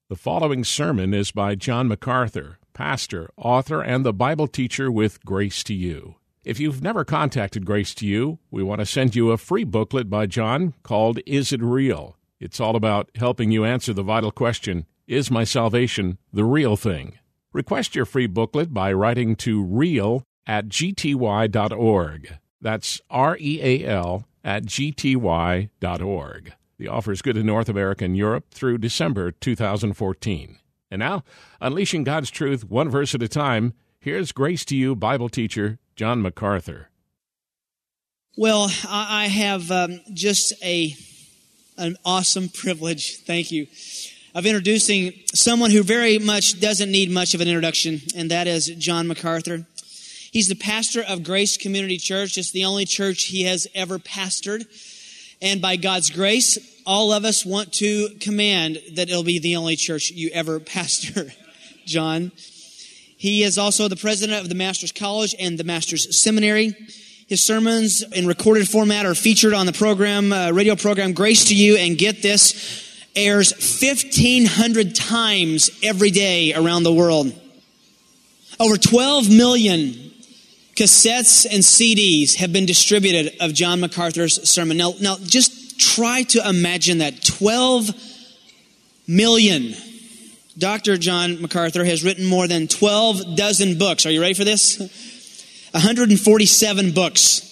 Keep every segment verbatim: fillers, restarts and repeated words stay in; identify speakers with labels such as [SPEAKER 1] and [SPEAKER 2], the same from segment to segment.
[SPEAKER 1] The following sermon is by John MacArthur, pastor, author, and the Bible teacher with Grace to You. If you've never contacted Grace to You, we want to send you a free booklet by John called Is It Real? It's all about helping you answer the vital question, is my salvation the real thing? Request your free booklet by writing to real at g t y dot org. That's R E A L at g t y dot org. The offer is good in North America and Europe through December two thousand fourteen. And now, unleashing God's truth one verse at a time, here's Grace to You Bible teacher John MacArthur.
[SPEAKER 2] Well, I have um, just a an awesome privilege, thank you, of introducing someone who very much doesn't need much of an introduction, and that is John MacArthur. He's the pastor of Grace Community Church. It's the only church he has ever pastored. And by God's grace, all of us want to command that it'll be the only church you ever pastor, John. He is also the president of the Master's College and the Master's Seminary. His sermons in recorded format are featured on the program, uh, radio program Grace to You, and get this, airs fifteen hundred times every day around the world. Over twelve million cassettes and C Ds have been distributed of John MacArthur's sermon. Now, now just try to imagine that. twelve million. Doctor John MacArthur has written more than twelve dozen books. Are you ready for this? one hundred forty-seven books.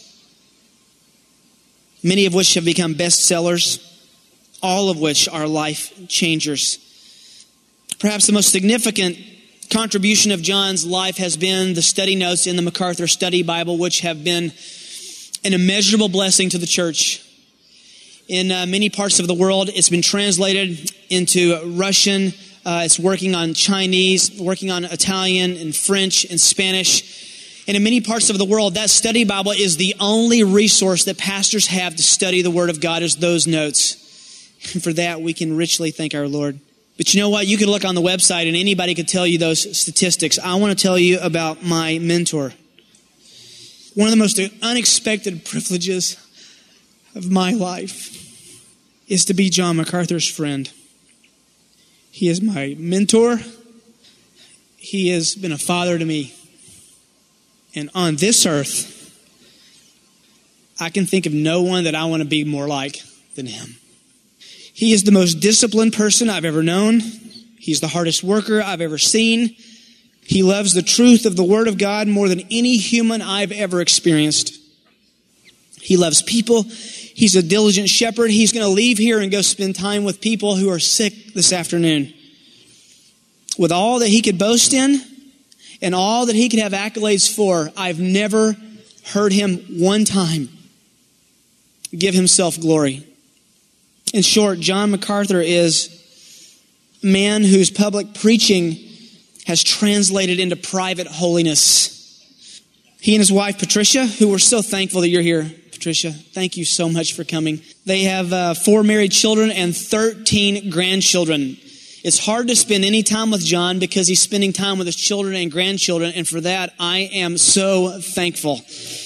[SPEAKER 2] Many of which have become bestsellers. All of which are life changers. Perhaps the most significant contribution of John's life has been the study notes in the MacArthur Study Bible, which have been an immeasurable blessing to the church. In uh, many parts of the world, it's been translated into Russian. Uh, it's working on Chinese, working on Italian and French and Spanish. And in many parts of the world, that study Bible is the only resource that pastors have to study the Word of God, is those notes. And for that, we can richly thank our Lord. But you know what? You could look on the website and anybody could tell you those statistics. I want to tell you about my mentor. One of the most unexpected privileges of my life is to be John MacArthur's friend. He is my mentor. He has been a father to me. And on this earth, I can think of no one that I want to be more like than him. He is the most disciplined person I've ever known. He's the hardest worker I've ever seen. He loves the truth of the Word of God more than any human I've ever experienced. He loves people. He's a diligent shepherd. He's going to leave here and go spend time with people who are sick this afternoon. With all that he could boast in and all that he could have accolades for, I've never heard him one time give himself glory. In short, John MacArthur is a man whose public preaching has translated into private holiness. He and his wife, Patricia, who we're so thankful that you're here, Patricia. Thank you so much for coming. They have uh, four married children and thirteen grandchildren. It's hard to spend any time with John because he's spending time with his children and grandchildren, and for that, I am so thankful.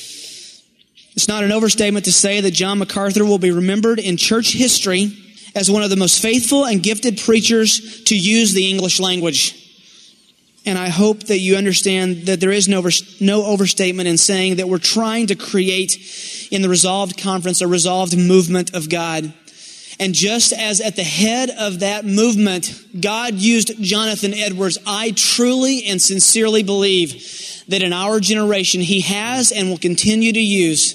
[SPEAKER 2] It's not an overstatement to say that John MacArthur will be remembered in church history as one of the most faithful and gifted preachers to use the English language. And I hope that you understand that there is no, no overstatement in saying that we're trying to create in the Resolved Conference a resolved movement of God. And just as at the head of that movement, God used Jonathan Edwards, I truly and sincerely believe that in our generation, He has and will continue to use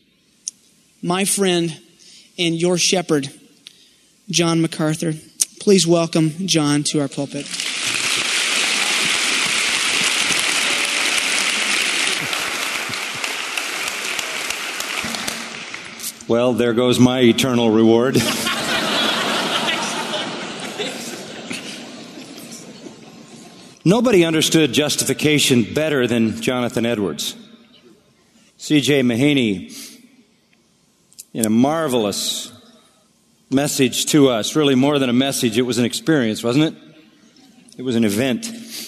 [SPEAKER 2] my friend and your shepherd, John MacArthur. Please welcome John to our pulpit.
[SPEAKER 3] Well, there goes my eternal reward. Nobody understood justification better than Jonathan Edwards. C J Mahaney, in a marvelous message to us, really more than a message, it was an experience, wasn't it? It was an event.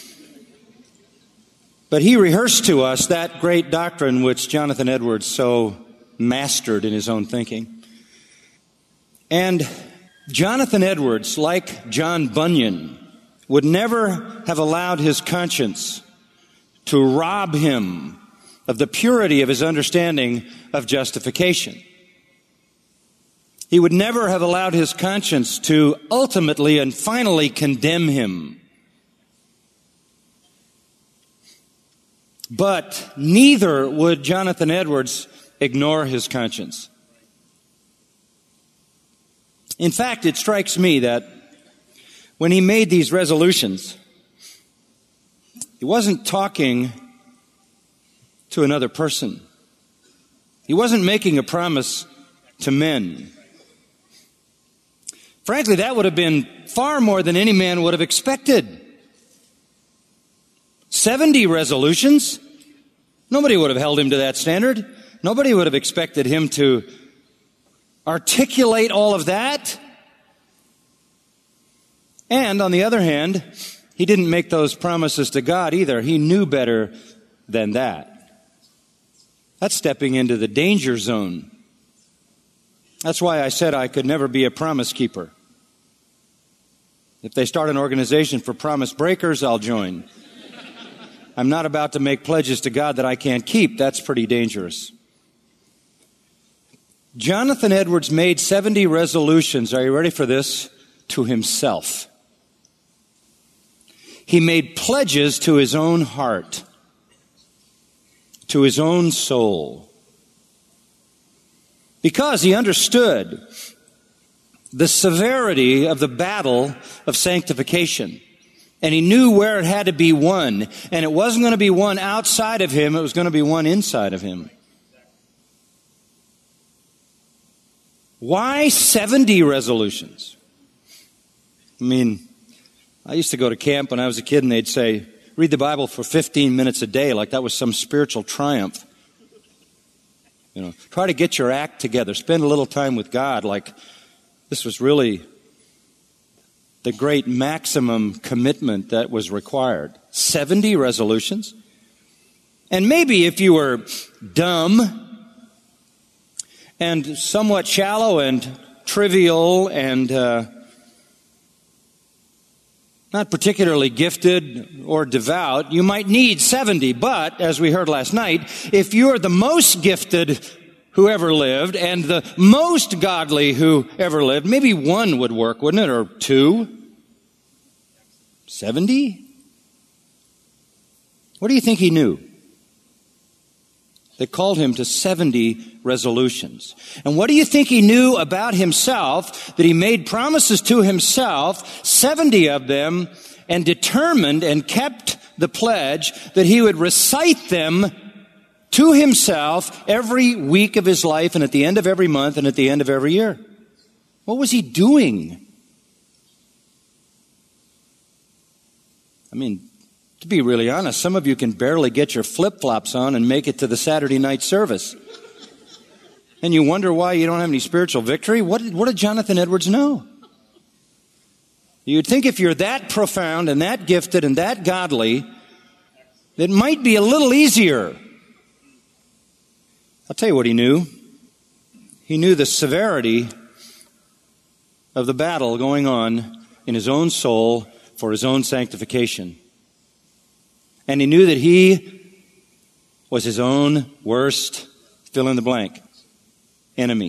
[SPEAKER 3] But he rehearsed to us that great doctrine which Jonathan Edwards so mastered in his own thinking. And Jonathan Edwards, like John Bunyan, would never have allowed his conscience to rob him of the purity of his understanding of justification. He would never have allowed his conscience to ultimately and finally condemn him. But neither would Jonathan Edwards ignore his conscience. In fact, it strikes me that when he made these resolutions, he wasn't talking to another person. He wasn't making a promise to men. Frankly, that would have been far more than any man would have expected. seventy resolutions? Nobody would have held him to that standard. Nobody would have expected him to articulate all of that. And on the other hand, he didn't make those promises to God either. He knew better than that. That's stepping into the danger zone. That's why I said I could never be a promise keeper. If they start an organization for promise breakers, I'll join. I'm not about to make pledges to God that I can't keep. That's pretty dangerous. Jonathan Edwards made seventy resolutions, are you ready for this, to himself. He made pledges to his own heart, to his own soul, because he understood the severity of the battle of sanctification. And he knew where it had to be won. And it wasn't going to be won outside of him, it was going to be won inside of him. Why seventy resolutions? I mean, I used to go to camp when I was a kid and they'd say, read the Bible for fifteen minutes a day, like that was some spiritual triumph. You know, try to get your act together. Spend a little time with God, like this was really the great maximum commitment that was required. seventy resolutions. And maybe if you were dumb and somewhat shallow and trivial and uh, not particularly gifted or devout, you might need seventy. But, as we heard last night, if you're the most gifted who ever lived and the most godly who ever lived, maybe one would work, wouldn't it? Or two? seventy? What do you think he knew? They called him to seventy resolutions. And what do you think he knew about himself that he made promises to himself, seventy of them, and determined and kept the pledge that he would recite them to himself every week of his life and at the end of every month and at the end of every year? What was he doing? I mean, to be really honest, some of you can barely get your flip-flops on and make it to the Saturday night service. And you wonder why you don't have any spiritual victory? What did, what did Jonathan Edwards know? You'd think if you're that profound and that gifted and that godly, it might be a little easier. I'll tell you what he knew. He knew the severity of the battle going on in his own soul for his own sanctification. And he knew that he was his own worst, fill in the blank, enemy.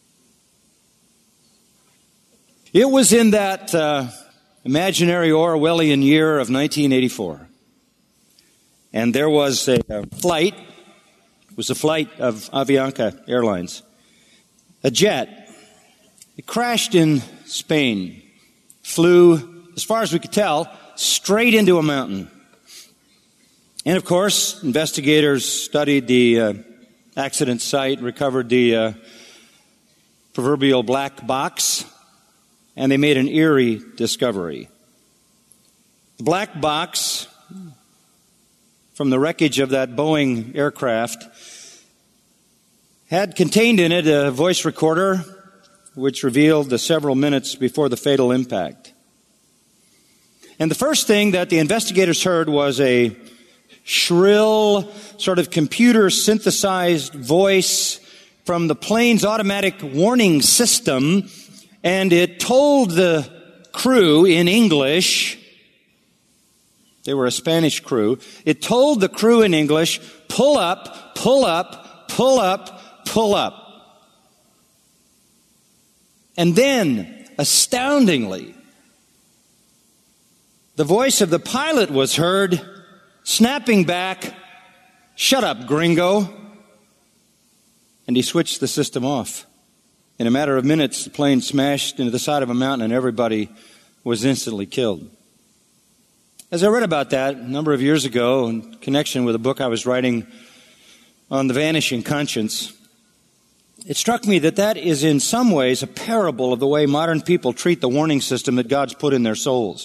[SPEAKER 3] It was in that uh, imaginary Orwellian year of nineteen eighty-four. And there was a, a flight, it was a flight of Avianca Airlines, a jet. It crashed in Spain, flew, as far as we could tell, straight into a mountain. And of course, investigators studied the uh, accident site, recovered the uh, proverbial black box, and they made an eerie discovery. The black box from the wreckage of that Boeing aircraft had contained in it a voice recorder which revealed the several minutes before the fatal impact. And the first thing that the investigators heard was a shrill, sort of computer-synthesized voice from the plane's automatic warning system, and it told the crew in English, They were a Spanish crew. It told the crew in English, pull up, pull up, pull up, pull up. And then, astoundingly, the voice of the pilot was heard, snapping back, shut up, gringo. And he switched the system off. In a matter of minutes, the plane smashed into the side of a mountain and everybody was instantly killed. As I read about that a number of years ago in connection with a book I was writing on the vanishing conscience, it struck me that that is in some ways a parable of the way modern people treat the warning system that God's put in their souls.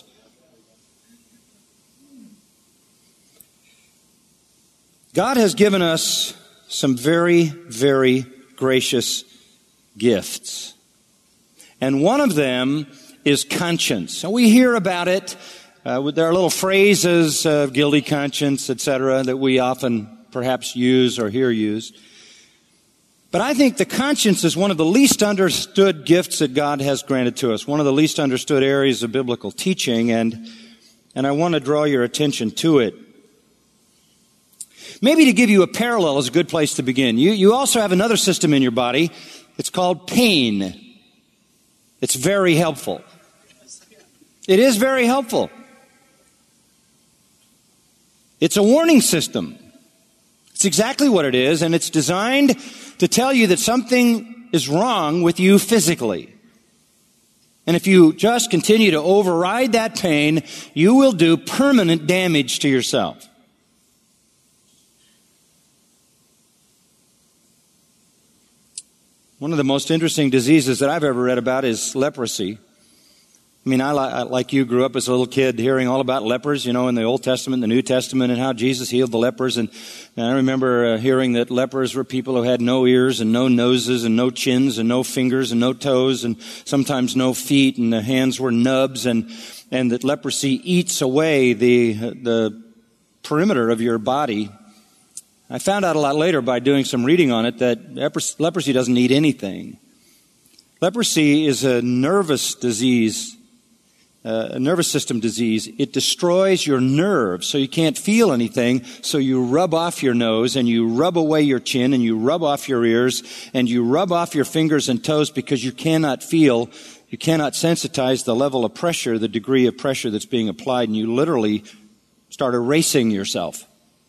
[SPEAKER 3] God has given us some very, very gracious gifts. And one of them is conscience. And we hear about it. Uh, there are little phrases, uh, guilty conscience, et cetera, that we often perhaps use or hear used. But I think the conscience is one of the least understood gifts that God has granted to us, one of the least understood areas of biblical teaching, and, and I want to draw your attention to it. Maybe to give you a parallel is a good place to begin. You, you also have another system in your body. It's called pain. It's very helpful. It is very helpful. It's a warning system. It's exactly what it is, and it's designed to tell you that something is wrong with you physically. And if you just continue to override that pain, you will do permanent damage to yourself. One of the most interesting diseases that I've ever read about is leprosy. I mean, I, like you, grew up as a little kid hearing all about lepers, you know, in the Old Testament, the New Testament, and how Jesus healed the lepers. And, and I remember uh, hearing that lepers were people who had no ears and no noses and no chins and no fingers and no toes and sometimes no feet, and the hands were nubs, and, and that leprosy eats away the, the perimeter of your body. I found out a lot later by doing some reading on it that leprosy doesn't need anything. Leprosy is a nervous disease, uh, a nervous system disease. It destroys your nerves, so you can't feel anything, so you rub off your nose, and you rub away your chin, and you rub off your ears, and you rub off your fingers and toes because you cannot feel, you cannot sensitize the level of pressure, the degree of pressure that's being applied, and you literally start erasing yourself.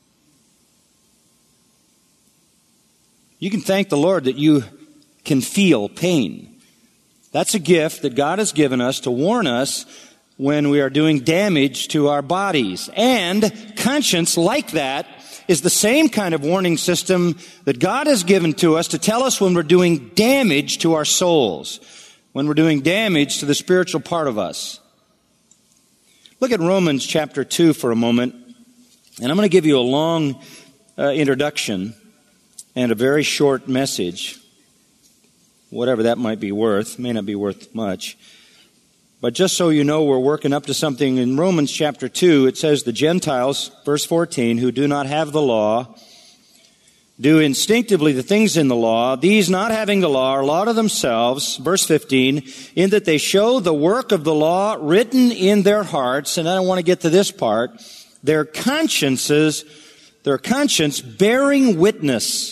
[SPEAKER 3] You can thank the Lord that you can feel pain. That's a gift that God has given us to warn us when we are doing damage to our bodies. And conscience, like that, is the same kind of warning system that God has given to us to tell us when we're doing damage to our souls, when we're doing damage to the spiritual part of us. Look at Romans chapter two for a moment, and I'm going to give you a long uh, introduction and a very short message, whatever that might be worth. May not be worth much. But just so you know, we're working up to something. In Romans chapter two, it says, the Gentiles, verse fourteen, who do not have the law, do instinctively the things in the law. These not having the law are law to themselves, verse fifteen, in that they show the work of the law written in their hearts. And I don't want to get to this part. Their consciences, their conscience bearing witness.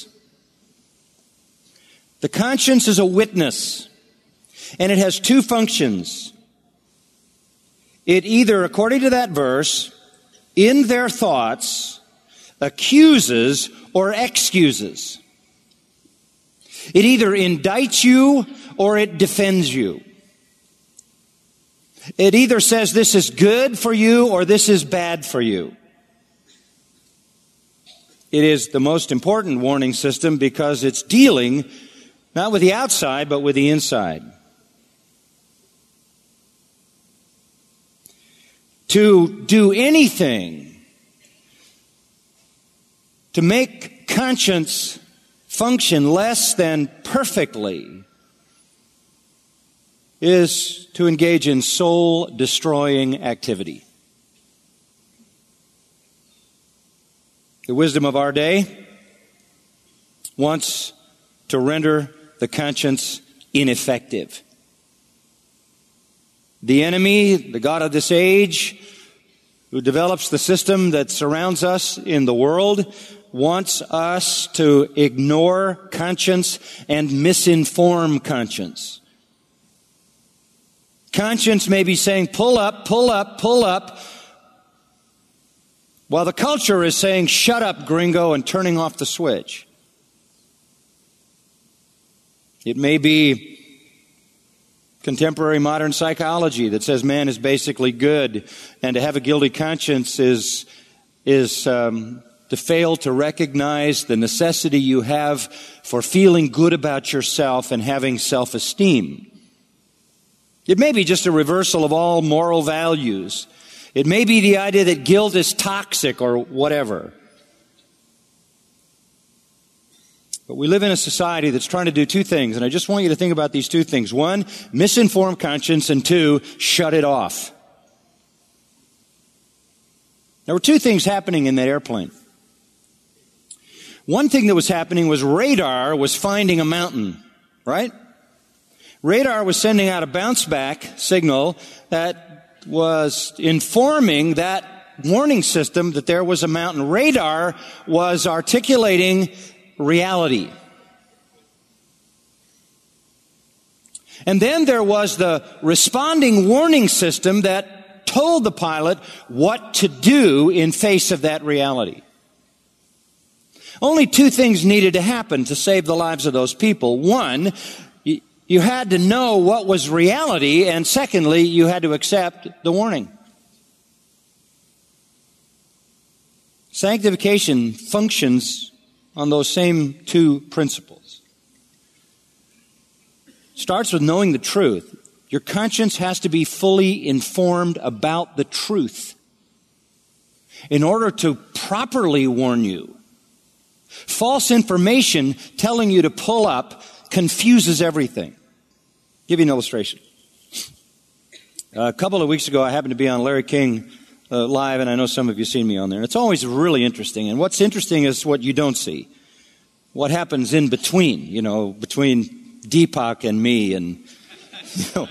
[SPEAKER 3] The conscience is a witness, and it has two functions. It either, according to that verse, in their thoughts, accuses or excuses. It either indicts you or it defends you. It either says this is good for you or this is bad for you. It is the most important warning system because it's dealing not with the outside, but with the inside. To do anything to make conscience function less than perfectly is to engage in soul-destroying activity. The wisdom of our day wants to render the conscience ineffective. The enemy, the god of this age, who develops the system that surrounds us in the world, wants us to ignore conscience and misinform conscience. Conscience may be saying, pull up, pull up, pull up, while the culture is saying, shut up, gringo, and turning off the switch. It may be contemporary modern psychology that says man is basically good, and to have a guilty conscience is, is um, to fail to recognize the necessity you have for feeling good about yourself and having self-esteem. It may be just a reversal of all moral values. It may be the idea that guilt is toxic or whatever. But we live in a society that's trying to do two things, and I just want you to think about these two things. One, misinform conscience, and two, shut it off. There were two things happening in that airplane. One thing that was happening was radar was finding a mountain, right? Radar was sending out a bounce-back signal that was informing that warning system that there was a mountain. Radar was articulating reality. And then there was the responding warning system that told the pilot what to do in face of that reality. Only two things needed to happen to save the lives of those people. One, you had to know what was reality, and secondly, you had to accept the warning. Sanctification functions on those same two principles. Starts with knowing the truth. Your conscience has to be fully informed about the truth in order to properly warn you. False information telling you to pull up confuses everything. I'll give you an illustration. A couple of weeks ago, I happened to be on Larry King Uh, live, and I know some of you have seen me on there. It's always really interesting, and what's interesting is what you don't see. What happens in between, you know, between Deepak and me, and, you know,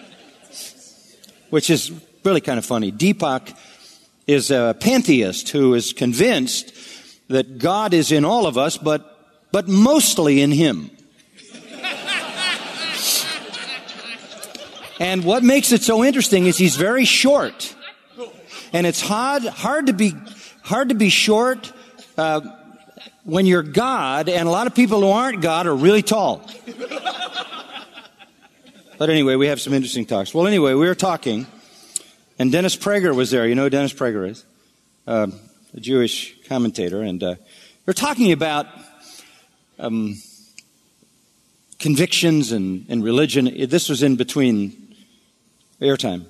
[SPEAKER 3] which is really kind of funny. Deepak is a pantheist who is convinced that God is in all of us, but, but mostly in him. And what makes it so interesting is he's very short. And it's hard, hard to be, hard to be short uh, when you're God, and a lot of people who aren't God are really tall. But anyway, we have some interesting talks. Well, anyway, we were talking, and Dennis Prager was there. You know who Dennis Prager is? Uh, a Jewish commentator, and uh, we were talking about um, convictions and, and religion. This was in between airtime.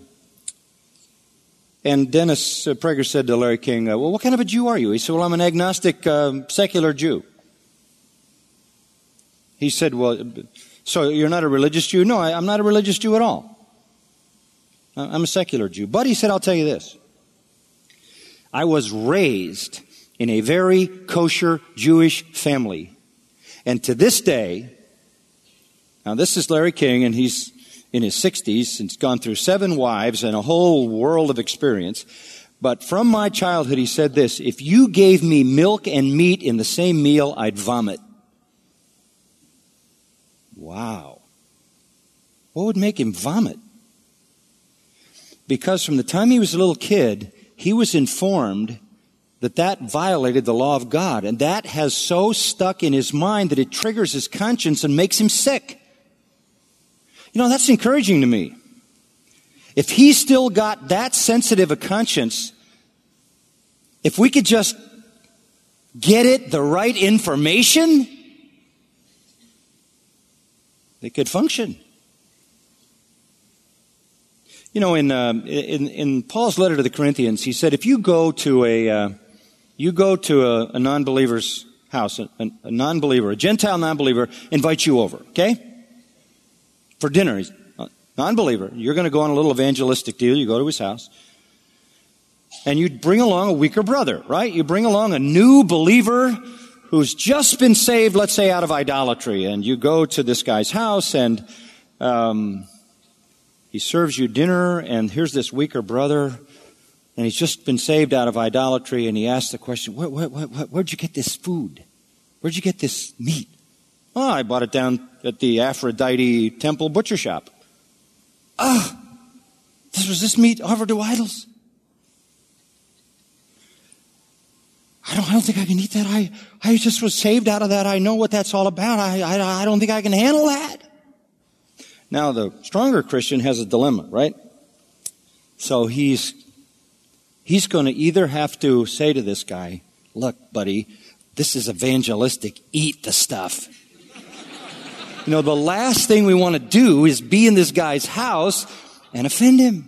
[SPEAKER 3] And Dennis Prager said to Larry King, uh, well, what kind of a Jew are you? He said, well, I'm an agnostic, uh, secular Jew. He said, well, so you're not a religious Jew? No, I, I'm not a religious Jew at all. I'm a secular Jew. But he said, I'll tell you this. I was raised in a very kosher Jewish family. And to this day, now this is Larry King, and he's in his sixties, and he's gone through seven wives and a whole world of experience. But from my childhood, he said this: if you gave me milk and meat in the same meal, I'd vomit. Wow. What would make him vomit? Because from the time he was a little kid, he was informed that that violated the law of God. And that has so stuck in his mind that it triggers his conscience and makes him sick. You know, that's encouraging to me. If he's still got that sensitive a conscience, if we could just get it the right information, they could function. You know, in uh, in, in Paul's letter to the Corinthians, he said, if you go to a uh, you go to a, a non-believer's house, a, a non-believer, a Gentile non-believer invites you over, okay? For dinner. He's a non-believer. You're going to go on a little evangelistic deal. You go to his house. And you bring along a weaker brother, right? You bring along a new believer who's just been saved, let's say, out of idolatry. And you go to this guy's house, and um, he serves you dinner, and here's this weaker brother And he's just been saved out of idolatry, and he asks the question, where, where, where, where'd you get this food? Where'd you get this meat? Oh, I bought it down at the Aphrodite temple butcher shop. Ah, this was this meat offered to idols? I don't, I don't think I can eat that. I, I just was saved out of that. I know what that's all about. I, I, I don't think I can handle that. Now, the stronger Christian has a dilemma, right? So he's, he's going to either have to say to this guy, look, buddy, this is evangelistic. Eat the stuff. You know, the last thing we want to do is be in this guy's house and offend him.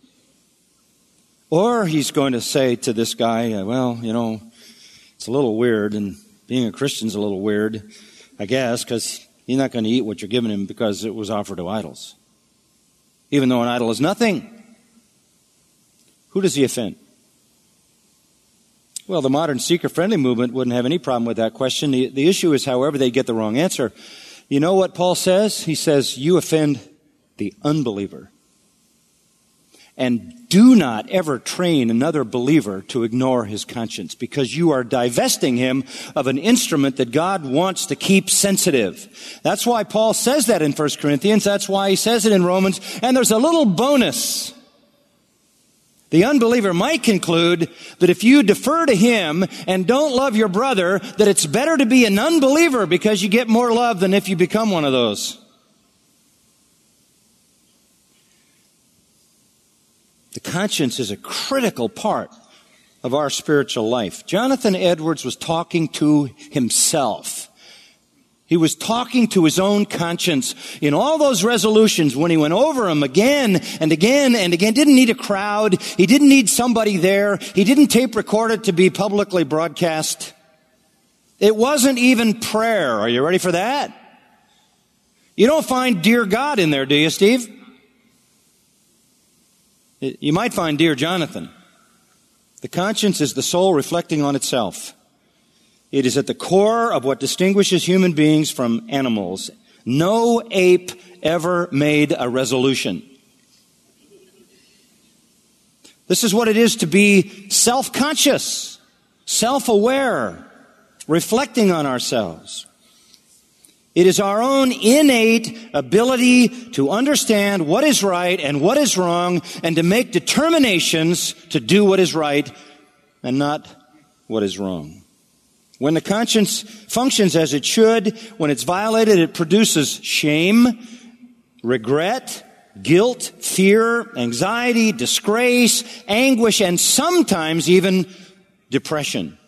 [SPEAKER 3] Or he's going to say to this guy, well, you know, it's a little weird, and being a Christian's a little weird, I guess, because he's not going to eat what you're giving him because it was offered to idols. Even though an idol is nothing. Who does he offend? Well, the modern seeker-friendly movement wouldn't have any problem with that question. The, the issue is, however, they get the wrong answer. You know what Paul says? He says, you offend the unbeliever. And do not ever train another believer to ignore his conscience, because you are divesting him of an instrument that God wants to keep sensitive. That's why Paul says that in First Corinthians. That's why he says it in Romans. And there's a little bonus. The unbeliever might conclude that if you defer to him and don't love your brother, that it's better to be an unbeliever because you get more love than if you become one of those. The conscience is a critical part of our spiritual life. Jonathan Edwards was talking to himself. He was talking to his own conscience. In all those resolutions, when he went over them again and again and again, didn't need a crowd. He didn't need somebody there. He didn't tape record it to be publicly broadcast. It wasn't even prayer. Are you ready for that? You don't find Dear God in there, do you, Steve? You might find Dear Jonathan. The conscience is the soul reflecting on itself. It is at the core of what distinguishes human beings from animals. No ape ever made a resolution. This is what it is to be self-conscious, self-aware, reflecting on ourselves. It is our own innate ability to understand what is right and what is wrong, and to make determinations to do what is right and not what is wrong. When the conscience functions as it should, when it's violated, it produces shame, regret, guilt, fear, anxiety, disgrace, anguish, and sometimes even depression.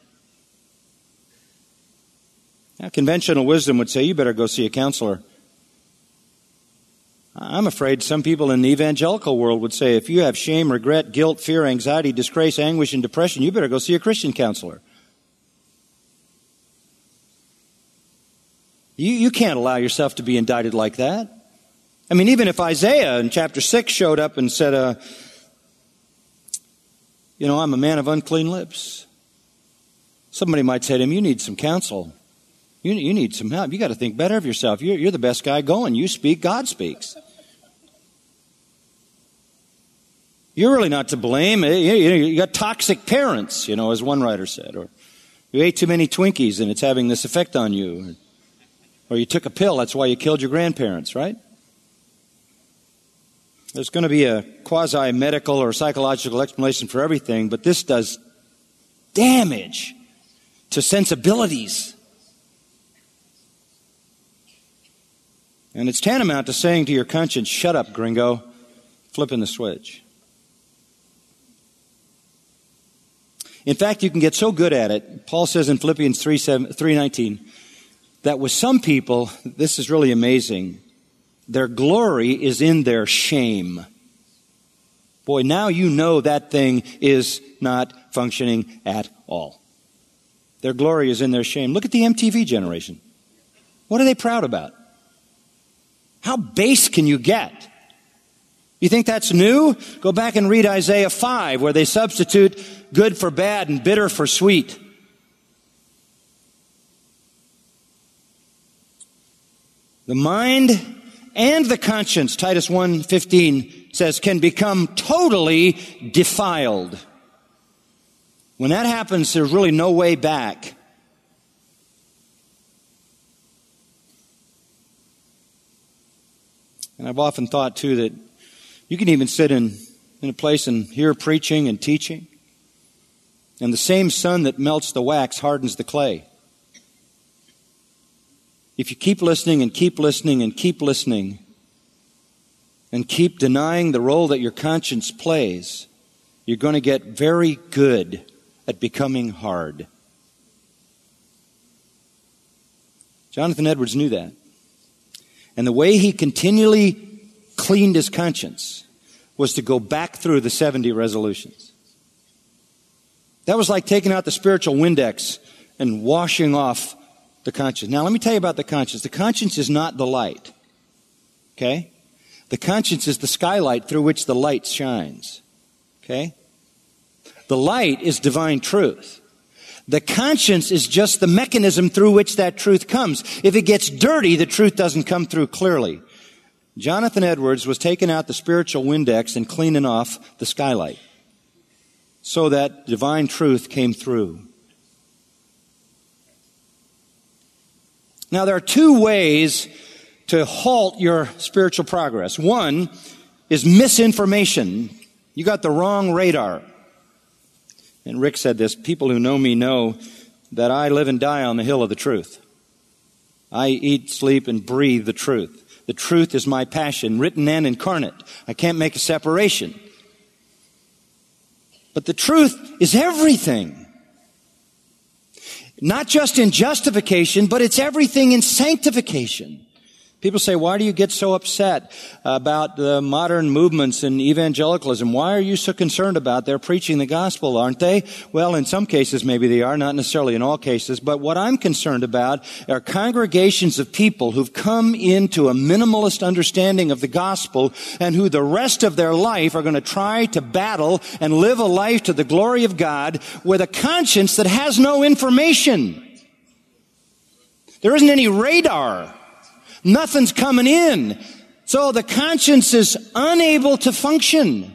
[SPEAKER 3] Now, conventional wisdom would say, you better go see a counselor. I'm afraid some people in the evangelical world would say, if you have shame, regret, guilt, fear, anxiety, disgrace, anguish, and depression, you better go see a Christian counselor. You, you can't allow yourself to be indicted like that. I mean, even if Isaiah in chapter six showed up and said, uh, you know, I'm a man of unclean lips, somebody might say to him, you need some counsel. You, you need some help. You got to think better of yourself. You're, you're the best guy going. You speak, God speaks. You're really not to blame. You, you, you got toxic parents, you know, as one writer said. Or you ate too many Twinkies and it's having this effect on you. Or you took a pill, that's why you killed your grandparents, right? There's going to be a quasi-medical or psychological explanation for everything, but this does damage to sensibilities. And it's tantamount to saying to your conscience, shut up, gringo, flipping the switch. In fact, you can get so good at it, Paul says in Philippians three nineteen, that with some people, this is really amazing, their glory is in their shame. Boy, now you know that thing is not functioning at all. Their glory is in their shame. Look at the M T V generation. What are they proud about? How base can you get? You think that's new? Go back and read Isaiah five, where they substitute good for bad and bitter for sweet. The mind and the conscience, Titus one fifteen says, can become totally defiled. When that happens, there's really no way back. And I've often thought, too, that you can even sit in, in a place and hear preaching and teaching, and the same sun that melts the wax hardens the clay. If you keep listening and keep listening and keep listening and keep denying the role that your conscience plays, you're going to get very good at becoming hard. Jonathan Edwards knew that. And the way he continually cleaned his conscience was to go back through the seventy resolutions. That was like taking out the spiritual Windex and washing off the conscience. Now, let me tell you about the conscience. The conscience is not the light. Okay? The conscience is the skylight through which the light shines. Okay? The light is divine truth. The conscience is just the mechanism through which that truth comes. If it gets dirty, the truth doesn't come through clearly. Jonathan Edwards was taking out the spiritual Windex and cleaning off the skylight so that divine truth came through. Now, there are two ways to halt your spiritual progress. One is misinformation. You got the wrong radar. And Rick said this, people who know me know that I live and die on the hill of the truth. I eat, sleep, and breathe the truth. The truth is my passion, written and incarnate. I can't make a separation. But the truth is everything. Not just in justification, but it's everything in sanctification. People say, why do you get so upset about the modern movements in evangelicalism? Why are you so concerned about their preaching the gospel, aren't they? Well, in some cases maybe they are, not necessarily in all cases. But what I'm concerned about are congregations of people who've come into a minimalist understanding of the gospel and who the rest of their life are going to try to battle and live a life to the glory of God with a conscience that has no information. There isn't any radar. Nothing's coming in. So the conscience is unable to function.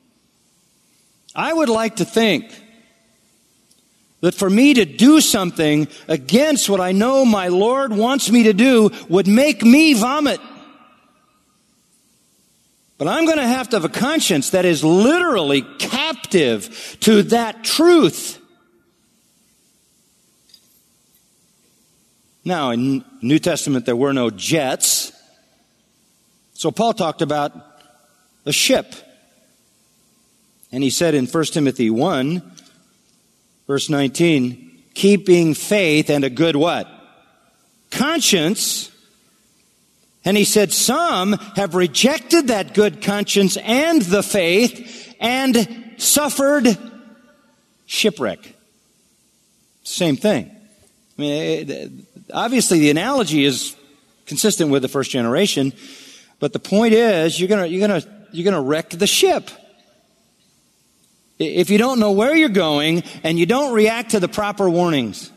[SPEAKER 3] I would like to think that for me to do something against what I know my Lord wants me to do would make me vomit. But I'm going to have to have a conscience that is literally captive to that truth. Now, in New Testament, there were no jets. So Paul talked about a ship. And he said in First Timothy one, verse nineteen, keeping faith and a good what? Conscience. And he said, some have rejected that good conscience and the faith and suffered shipwreck. Same thing. I mean, obviously the analogy is consistent with the first generation, but the point is you're gonna you're gonna you're gonna wreck the ship. If you don't know where you're going and you don't react to the proper warnings.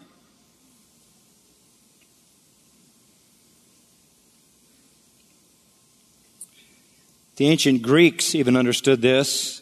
[SPEAKER 3] The ancient Greeks even understood this.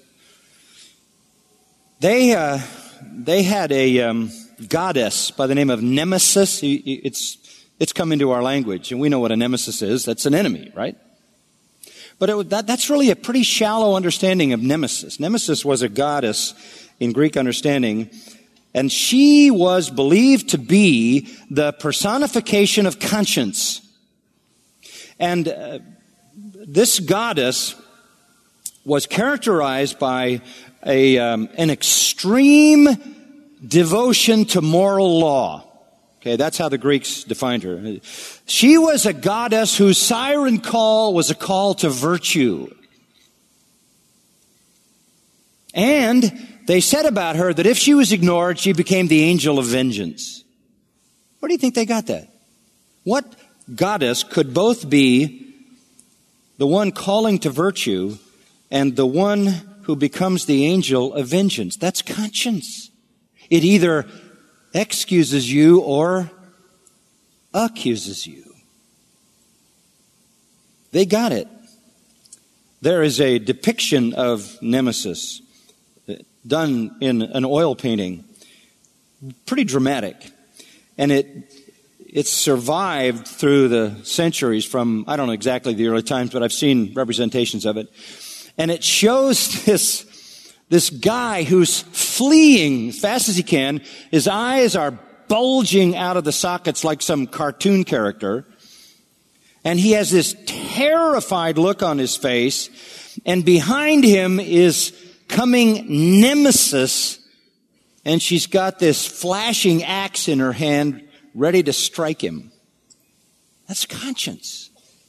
[SPEAKER 3] They uh, they had a um, goddess by the name of Nemesis. It's it's come into our language, and we know what a nemesis is. That's an enemy, right? But it, that, that's really a pretty shallow understanding of Nemesis. Nemesis was a goddess in Greek understanding, and she was believed to be the personification of conscience. And uh, this goddess was characterized by a um, an extreme devotion to moral law. Okay, that's how the Greeks defined her. She was a goddess whose siren call was a call to virtue. And they said about her that if she was ignored, she became the angel of vengeance. Where do you think they got that? What goddess could both be the one calling to virtue and the one who becomes the angel of vengeance? That's conscience. It either excuses you or accuses you. They got it. There is a depiction of Nemesis done in an oil painting pretty dramatic. And it it's survived through the centuries from, I don't know exactly the early times, but I've seen representations of it. And it shows this, this guy who's fleeing as fast as he can. His eyes are bulging out of the sockets like some cartoon character. And he has this terrified look on his face. And behind him is coming Nemesis. And she's got this flashing axe in her hand, ready to strike him. That's conscience.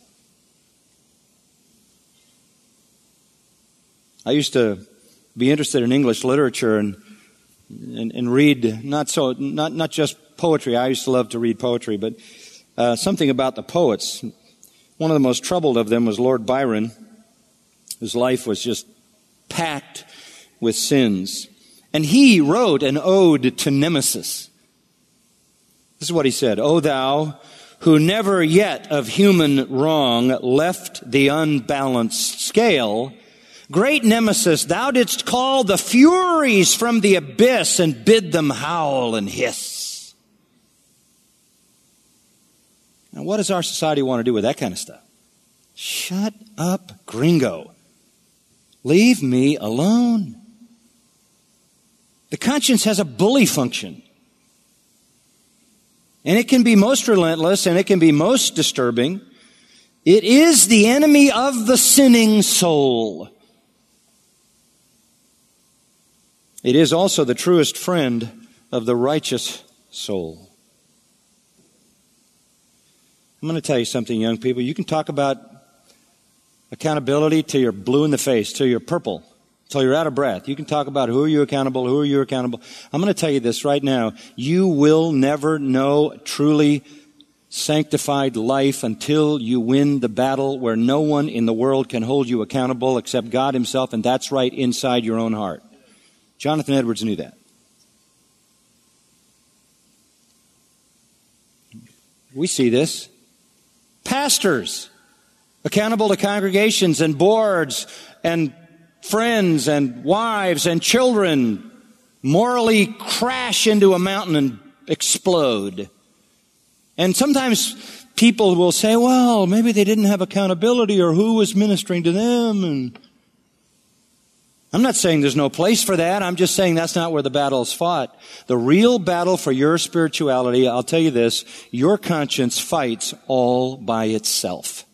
[SPEAKER 3] I used to be interested in English literature and and, and read not so not not just poetry. I used to love to read poetry, but uh, something about the poets. One of the most troubled of them was Lord Byron, whose life was just packed with sins. And he wrote an ode to Nemesis. This is what he said. O thou, who never yet of human wrong left the unbalanced scale, great Nemesis, thou didst call the furies from the abyss and bid them howl and hiss. Now, what does our society want to do with that kind of stuff? Shut up, gringo. Leave me alone. The conscience has a bully function. And it can be most relentless and it can be most disturbing. It is the enemy of the sinning soul. It is also the truest friend of the righteous soul. I'm going to tell you something, young people. You can talk about accountability till you're blue in the face, till you're purple, till you're out of breath. You can talk about who are you accountable, who are you accountable. I'm going to tell you this right now. You will never know truly sanctified life until you win the battle where no one in the world can hold you accountable except God himself, and that's right inside your own heart. Jonathan Edwards knew that. We see this. Pastors accountable to congregations and boards and friends and wives and children morally crash into a mountain and explode. And sometimes people will say, well, maybe they didn't have accountability or who was ministering to them. And I'm not saying there's no place for that. I'm just saying that's not where the battle is fought. The real battle for your spirituality, I'll tell you this, your conscience fights all by itself.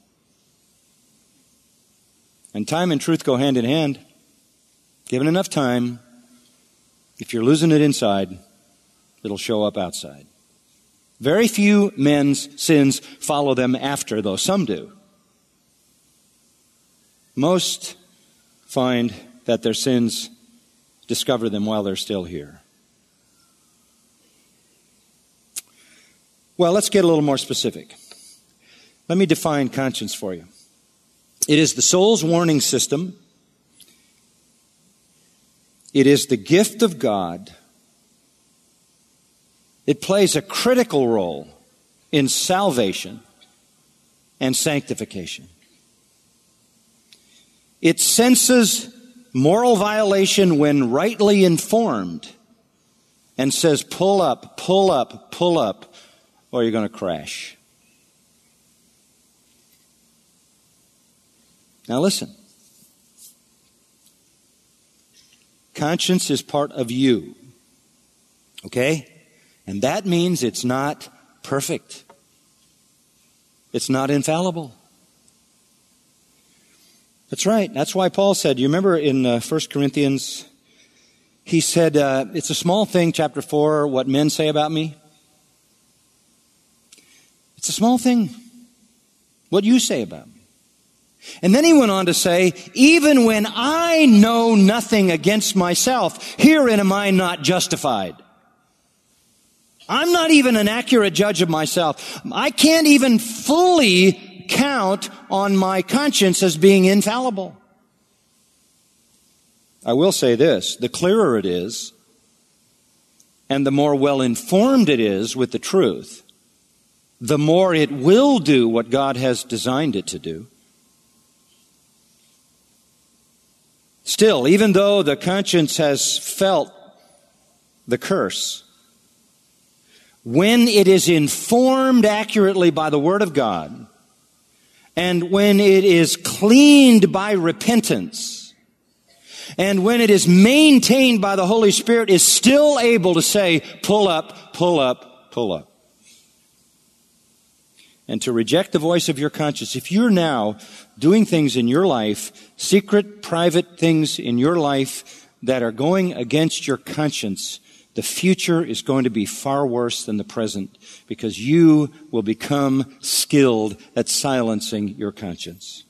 [SPEAKER 3] And time and truth go hand in hand. Given enough time, if you're losing it inside, it'll show up outside. Very few men's sins follow them after, though some do. Most find that their sins discover them while they're still here. Well, let's get a little more specific. Let me define conscience for you. It is the soul's warning system. It is the gift of God. It plays a critical role in salvation and sanctification. It senses moral violation when rightly informed and says, pull up, pull up, pull up, or you're going to crash. Now listen. Conscience is part of you. Okay? And that means it's not perfect. It's not infallible. That's right. That's why Paul said, you remember in uh, First Corinthians, he said, uh, it's a small thing, chapter four, what men say about me. It's a small thing, what you say about me. And then he went on to say, even when I know nothing against myself, herein am I not justified. I'm not even an accurate judge of myself. I can't even fully count on my conscience as being infallible. I will say this, the clearer it is, and the more well-informed it is with the truth, the more it will do what God has designed it to do. Still, even though the conscience has felt the curse, when it is informed accurately by the Word of God, and when it is cleaned by repentance, and when it is maintained by the Holy Spirit, is still able to say, pull up, pull up, pull up. And to reject the voice of your conscience. If you're now doing things in your life, secret, private things in your life that are going against your conscience, the future is going to be far worse than the present, because you will become skilled at silencing your conscience.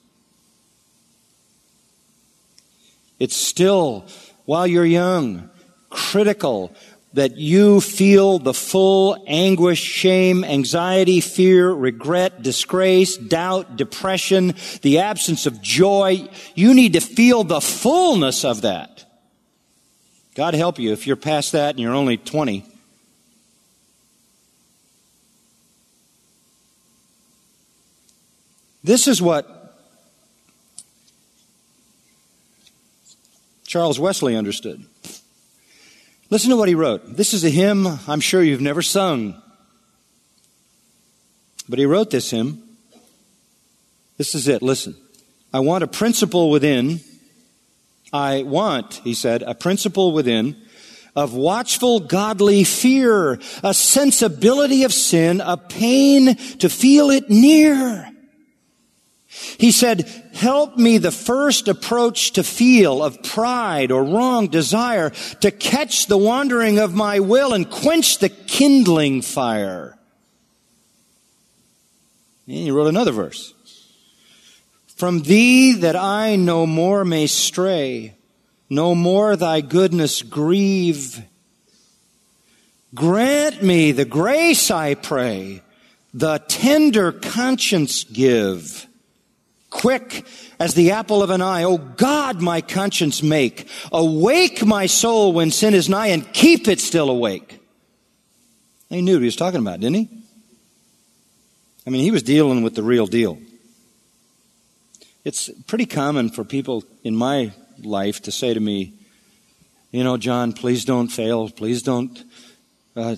[SPEAKER 3] It's still, while you're young, critical that you feel the full anguish, shame, anxiety, fear, regret, disgrace, doubt, depression, the absence of joy. You need to feel the fullness of that. God help you if you're past that and you're only twenty. This is what Charles Wesley understood. Listen to what he wrote. This is a hymn I'm sure you've never sung. But he wrote this hymn. This is it. Listen. I want a principle within. I want, he said, a principle within of watchful godly fear, a sensibility of sin, a pain to feel it near. He said, help me the first approach to feel of pride or wrong desire, to catch the wandering of my will and quench the kindling fire. And he wrote another verse. From thee that I no more may stray, no more thy goodness grieve. Grant me the grace, I pray, the tender conscience give. Quick as the apple of an eye, O God, my conscience make. Awake my soul when sin is nigh, and keep it still awake. He knew what he was talking about, didn't he? I mean, he was dealing with the real deal. It's pretty common for people in my life to say to me, you know, John, please don't fail. Please don't uh,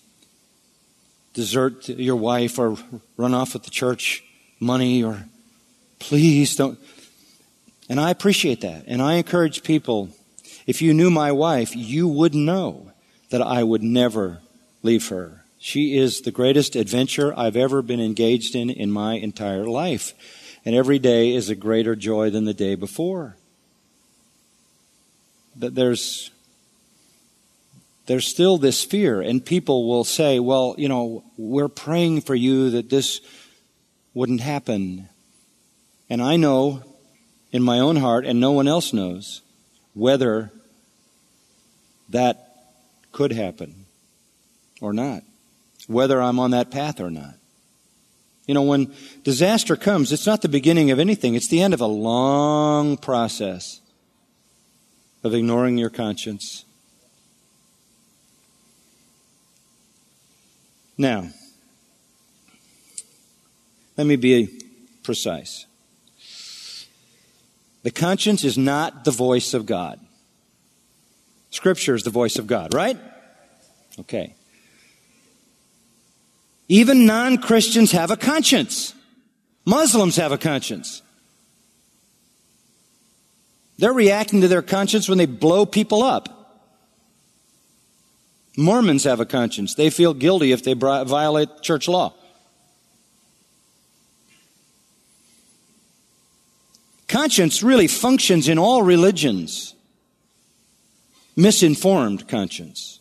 [SPEAKER 3] desert your wife or run off with the church money, or please don't. And I appreciate that. And I encourage people, if you knew my wife, you would know that I would never leave her. She is the greatest adventure I've ever been engaged in in my entire life. And every day is a greater joy than the day before. But there's, there's still this fear. And people will say, well, you know, we're praying for you that this wouldn't happen. And I know in my own heart, and no one else knows, whether that could happen or not. Whether I'm on that path or not. You know, when disaster comes, it's not the beginning of anything. It's the end of a long process of ignoring your conscience. Now, let me be precise. The conscience is not the voice of God. Scripture is the voice of God, right? Okay. Even non-Christians have a conscience. Muslims have a conscience. They're reacting to their conscience when they blow people up. Mormons have a conscience. They feel guilty if they violate church law. Conscience really functions in all religions. Misinformed conscience.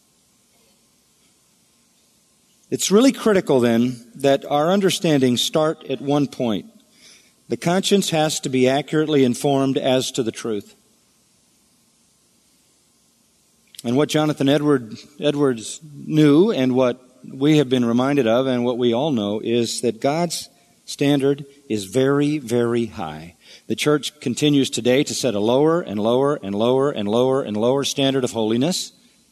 [SPEAKER 3] It's really critical, then, that our understandings start at one point. The conscience has to be accurately informed as to the truth. And what Jonathan Edward, Edwards knew, and what we have been reminded of, and what we all know, is that God's standard is very, very high. The church continues today to set a lower and lower and lower and lower and lower standard of holiness,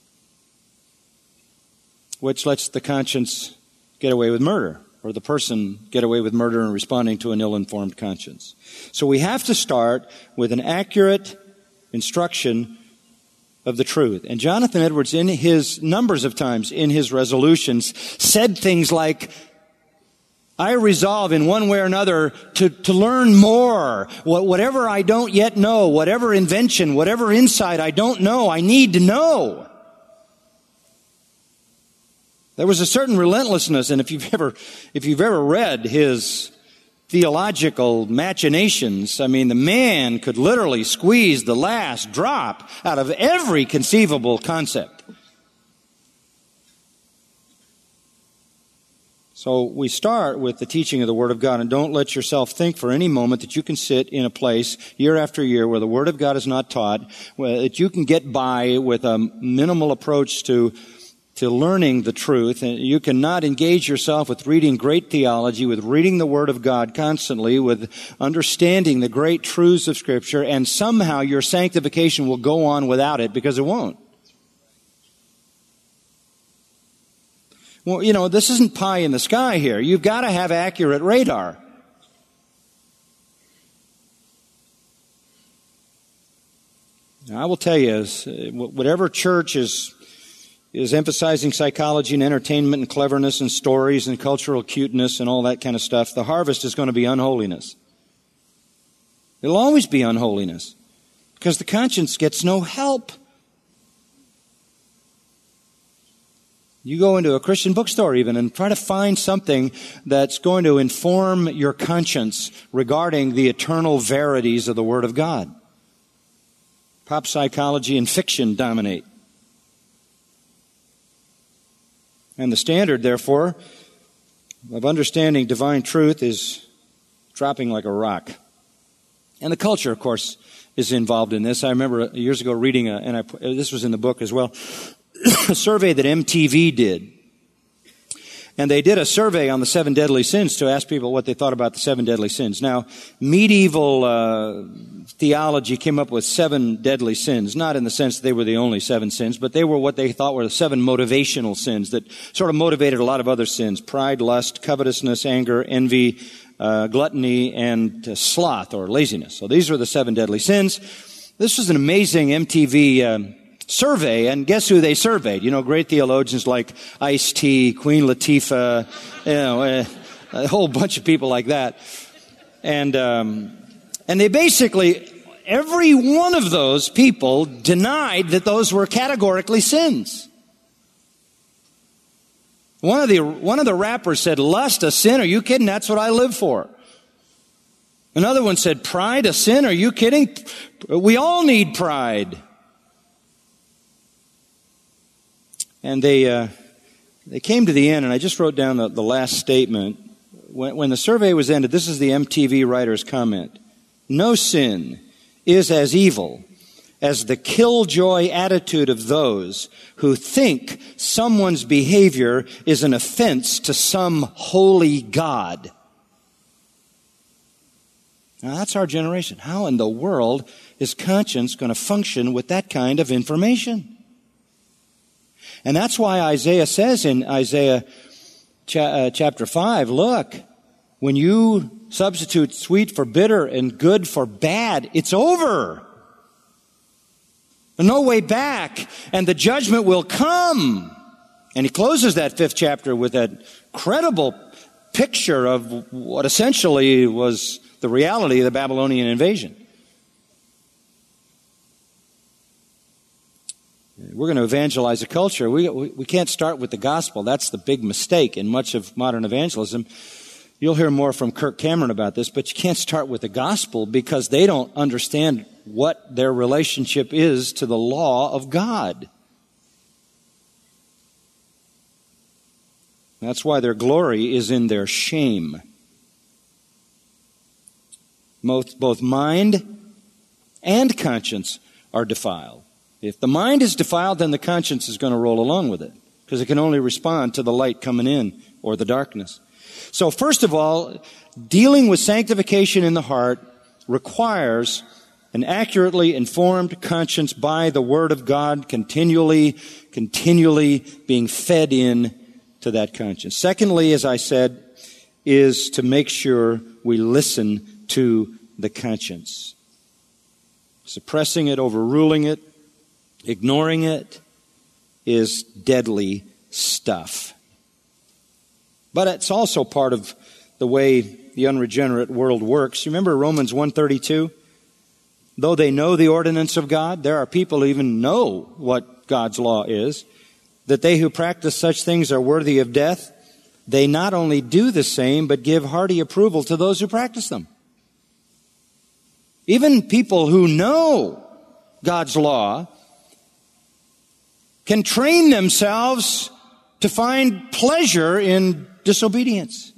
[SPEAKER 3] which lets the conscience get away with murder, or the person get away with murder in responding to an ill-informed conscience. So we have to start with an accurate instruction of the truth. And Jonathan Edwards, in his numbers of times in his resolutions, said things like, I resolve in one way or another to, to learn more. Whatever I don't yet know, whatever invention, whatever insight I don't know, I need to know. There was a certain relentlessness, and if you've ever, if you've ever read his theological machinations, I mean, the man could literally squeeze the last drop out of every conceivable concept. So we start with the teaching of the Word of God, and don't let yourself think for any moment that you can sit in a place year after year where the Word of God is not taught, where that you can get by with a minimal approach to to learning the truth. And you cannot engage yourself with reading great theology, with reading the Word of God constantly, with understanding the great truths of Scripture, and somehow your sanctification will go on without it, because it won't. Well, you know, this isn't pie in the sky here. You've got to have accurate radar. Now, I will tell you, whatever church is is emphasizing psychology and entertainment and cleverness and stories and cultural cuteness and all that kind of stuff, the harvest is going to be unholiness. It'll always be unholiness, because the conscience gets no help. You go into a Christian bookstore even and try to find something that's going to inform your conscience regarding the eternal verities of the Word of God. Pop psychology and fiction dominate. And the standard, therefore, of understanding divine truth is dropping like a rock. And the culture, of course, is involved in this. I remember years ago reading, a, and I, this was in the book as well, a survey that M T V did. And they did a survey on the seven deadly sins to ask people what they thought about the seven deadly sins. Now, medieval uh, theology came up with seven deadly sins, not in the sense that they were the only seven sins, but they were what they thought were the seven motivational sins that sort of motivated a lot of other sins: pride, lust, covetousness, anger, envy, uh, gluttony, and uh, sloth or laziness. So these were the seven deadly sins. This was an amazing M T V um, survey, and guess who they surveyed? You know, great theologians like Ice-T, Queen Latifah, you know, a, a whole bunch of people like that. And um, and they basically, every one of those people denied that those were categorically sins. One of the one of the rappers said, "Lust, a sin? Are you kidding? That's what I live for." Another one said, "Pride, a sin? Are you kidding? We all need pride." And they uh, they came to the end, and I just wrote down the, the last statement. When, when the survey was ended, this is the M T V writer's comment: "No sin is as evil as the killjoy attitude of those who think someone's behavior is an offense to some holy God." Now, that's our generation. How in the world is conscience going to function with that kind of information? And that's why Isaiah says in Isaiah cha- uh, chapter five, look, when you substitute sweet for bitter and good for bad, it's over. There's no way back, and the judgment will come. And he closes that fifth chapter with that credible picture of what essentially was the reality of the Babylonian invasion. We're going to evangelize a culture. We, we we can't start with the gospel. That's the big mistake in much of modern evangelism. You'll hear more from Kirk Cameron about this, but you can't start with the gospel because they don't understand what their relationship is to the law of God. That's why their glory is in their shame. Both, both mind and conscience are defiled. If the mind is defiled, then the conscience is going to roll along with it, because it can only respond to the light coming in or the darkness. So first of all, dealing with sanctification in the heart requires an accurately informed conscience by the Word of God, continually, continually being fed in to that conscience. Secondly, as I said, is to make sure we listen to the conscience. Suppressing it, overruling it, Ignoring it is deadly stuff. But it's also part of the way the unregenerate world works. You remember Romans one thirty-two? Though they know the ordinance of God, there are people who even know what God's law is, that they who practice such things are worthy of death. They not only do the same, but give hearty approval to those who practice them. Even people who know God's law can train themselves to find pleasure in disobedience.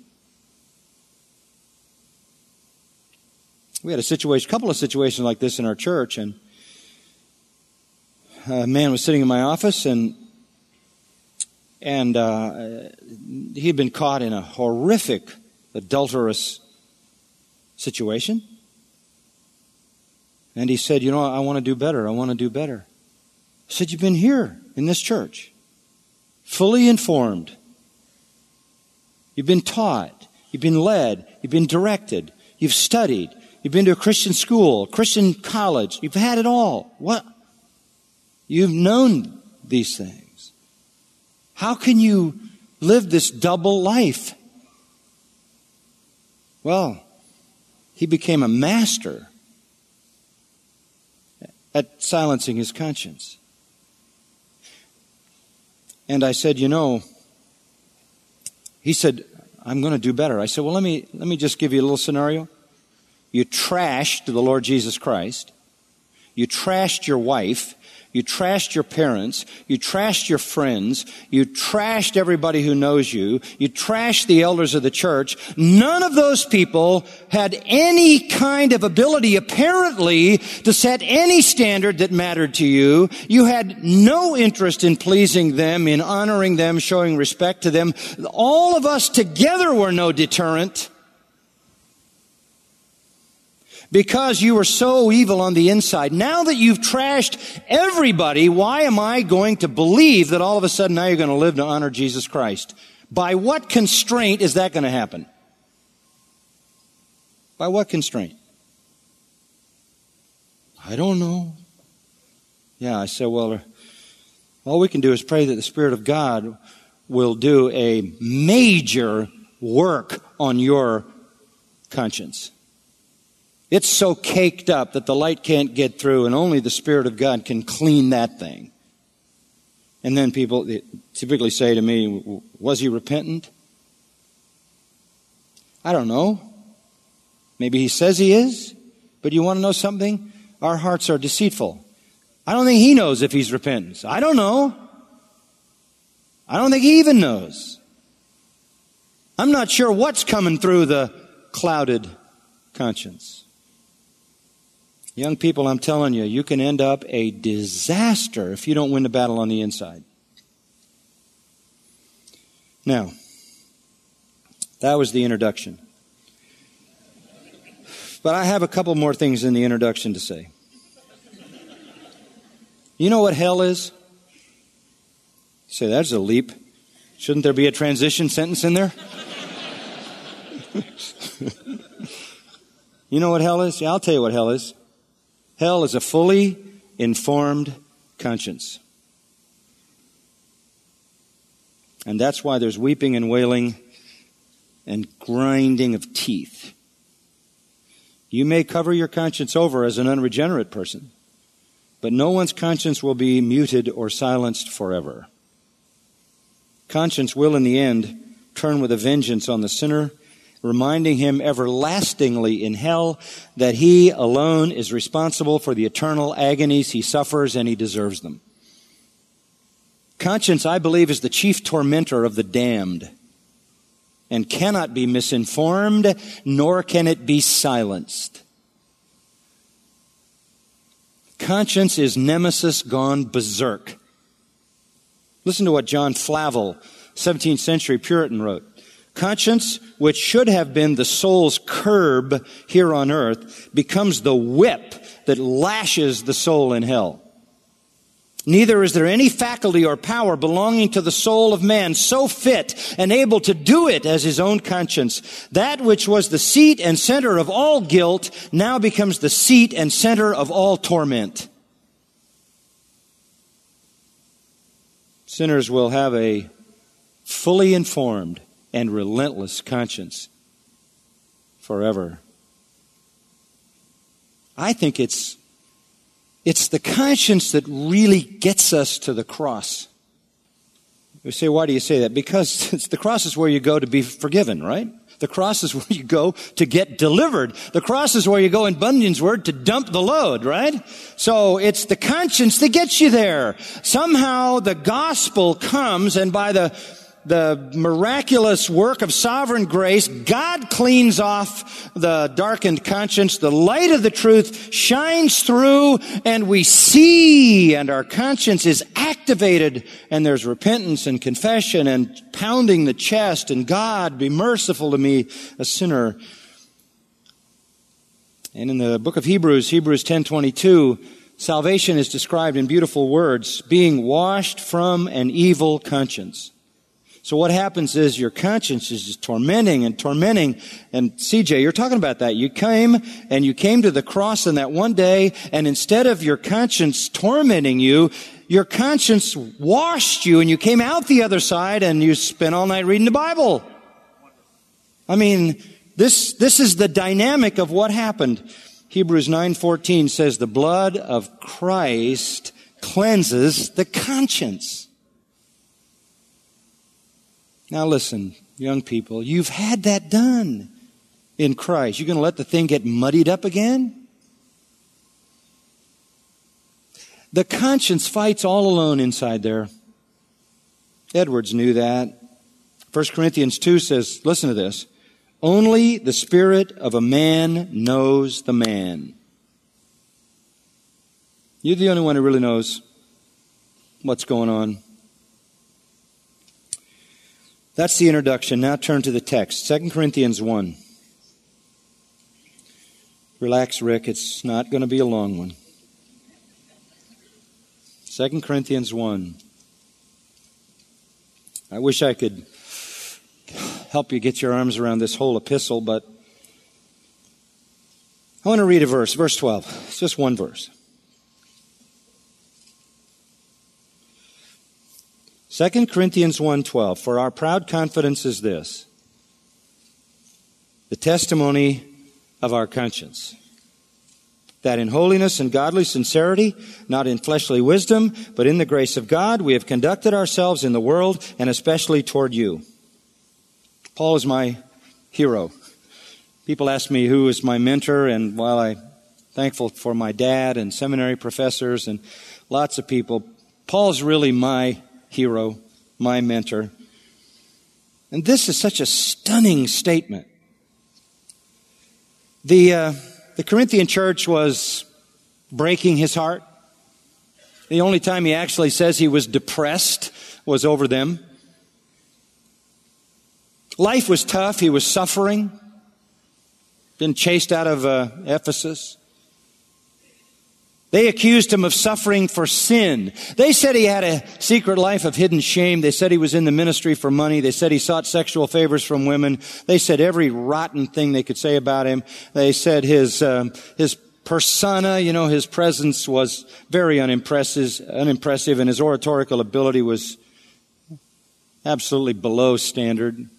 [SPEAKER 3] We had a situation, a couple of situations like this in our church, and a man was sitting in my office, and and uh, he had been caught in a horrific, adulterous situation. And he said, you know, I want to do better. I want to do better. I said, you've been here in this church, fully informed. You've been taught. You've been led. You've been directed. You've studied. You've been to a Christian school, Christian college. You've had it all. What? You've known these things. How can you live this double life? Well, he became a master at silencing his conscience. And I said, you know, he said, I'm going to do better. I said, well, let me let me just give you a little scenario. You trashed the Lord Jesus Christ. You trashed your wife. You trashed your parents. You trashed your friends. You trashed everybody who knows you. You trashed the elders of the church. None of those people had any kind of ability, apparently, to set any standard that mattered to you. You had no interest in pleasing them, in honoring them, showing respect to them. All of us together were no deterrent. Because you were so evil on the inside. Now that you've trashed everybody, why am I going to believe that all of a sudden now you're going to live to honor Jesus Christ? By what constraint is that going to happen? By what constraint? I don't know. Yeah, I said, well, all we can do is pray that the Spirit of God will do a major work on your conscience. It's so caked up that the light can't get through, and only the Spirit of God can clean that thing. And then people typically say to me, was he repentant? I don't know. Maybe he says he is, but you want to know something? Our hearts are deceitful. I don't think he knows if he's repentant. I don't know. I don't think he even knows. I'm not sure what's coming through the clouded conscience. Young people, I'm telling you, you can end up a disaster if you don't win the battle on the inside. Now, that was the introduction. But I have a couple more things in the introduction to say. You know what hell is? You say, that's a leap. Shouldn't there be a transition sentence in there? You know what hell is? Yeah, I'll tell you what hell is. Hell is a fully informed conscience. And that's why there's weeping and wailing and grinding of teeth. You may cover your conscience over as an unregenerate person, but no one's conscience will be muted or silenced forever. Conscience will, in the end, turn with a vengeance on the sinner, reminding him everlastingly in hell that he alone is responsible for the eternal agonies he suffers, and he deserves them. Conscience, I believe, is the chief tormentor of the damned and cannot be misinformed, nor can it be silenced. Conscience is nemesis gone berserk. Listen to what John Flavel, seventeenth century Puritan, wrote. Conscience, which should have been the soul's curb here on earth, becomes the whip that lashes the soul in hell. Neither is there any faculty or power belonging to the soul of man so fit and able to do it as his own conscience. That which was the seat and center of all guilt now becomes the seat and center of all torment. Sinners will have a fully informed and relentless conscience forever. I think it's it's the conscience that really gets us to the cross. You say, why do you say that? Because it's, the cross is where you go to be forgiven, right? The cross is where you go to get delivered. The cross is where you go, in Bunyan's word, to dump the load, right? So it's the conscience that gets you there. Somehow the gospel comes, and by the the miraculous work of sovereign grace, God cleans off the darkened conscience. The light of the truth shines through, and we see, and our conscience is activated, and there's repentance and confession and pounding the chest, and God, be merciful to me, a sinner. And in the book of Hebrews, Hebrews ten twenty-two, salvation is described in beautiful words, being washed from an evil conscience. So what happens is your conscience is just tormenting and tormenting. And C J, you're talking about that. You came and you came to the cross on that one day, and instead of your conscience tormenting you, your conscience washed you, and you came out the other side and you spent all night reading the Bible. I mean, this, this is the dynamic of what happened. Hebrews nine fourteen says the blood of Christ cleanses the conscience. Now listen, young people, you've had that done in Christ. You're going to let the thing get muddied up again? The conscience fights all alone inside there. Edwards knew that. First Corinthians two says, listen to this, only the spirit of a man knows the man. You're the only one who really knows what's going on. That's the introduction. Now turn to the text. Second Corinthians one. Relax, Rick. It's not going to be a long one. Second Corinthians one. I wish I could help you get your arms around this whole epistle, but I want to read a verse. Verse twelve. It's just one verse. Second Corinthians one twelve, for our proud confidence is this, the testimony of our conscience, that in holiness and godly sincerity, not in fleshly wisdom, but in the grace of God, we have conducted ourselves in the world, and especially toward you. Paul is my hero. People ask me who is my mentor, and while I'm thankful for my dad and seminary professors and lots of people, Paul's really my hero, my mentor. And this is such a stunning statement. The uh, the Corinthian church was breaking his heart. The only time he actually says he was depressed was over them. Life was tough. He was suffering. Been chased out of uh, Ephesus. They accused him of suffering for sin. They said he had a secret life of hidden shame. They said he was in the ministry for money. They said he sought sexual favors from women. They said every rotten thing they could say about him. They said his um, his persona, you know, his presence was very unimpressive, unimpressive, and his oratorical ability was absolutely below standard.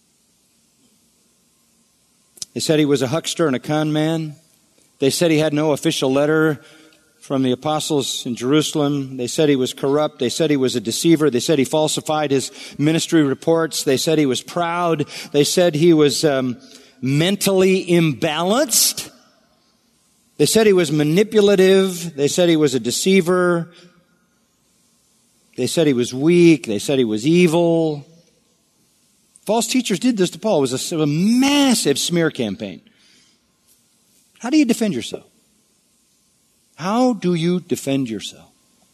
[SPEAKER 3] They said he was a huckster and a con man. They said he had no official letter from the apostles in Jerusalem. They said he was corrupt. They said he was a deceiver. They said he falsified his ministry reports. They said he was proud. They said he was um, mentally imbalanced. They said he was manipulative. They said he was a deceiver. They said he was weak. They said he was evil. False teachers did this to Paul. It was a, a massive smear campaign. How do you defend yourself? How do you defend yourself?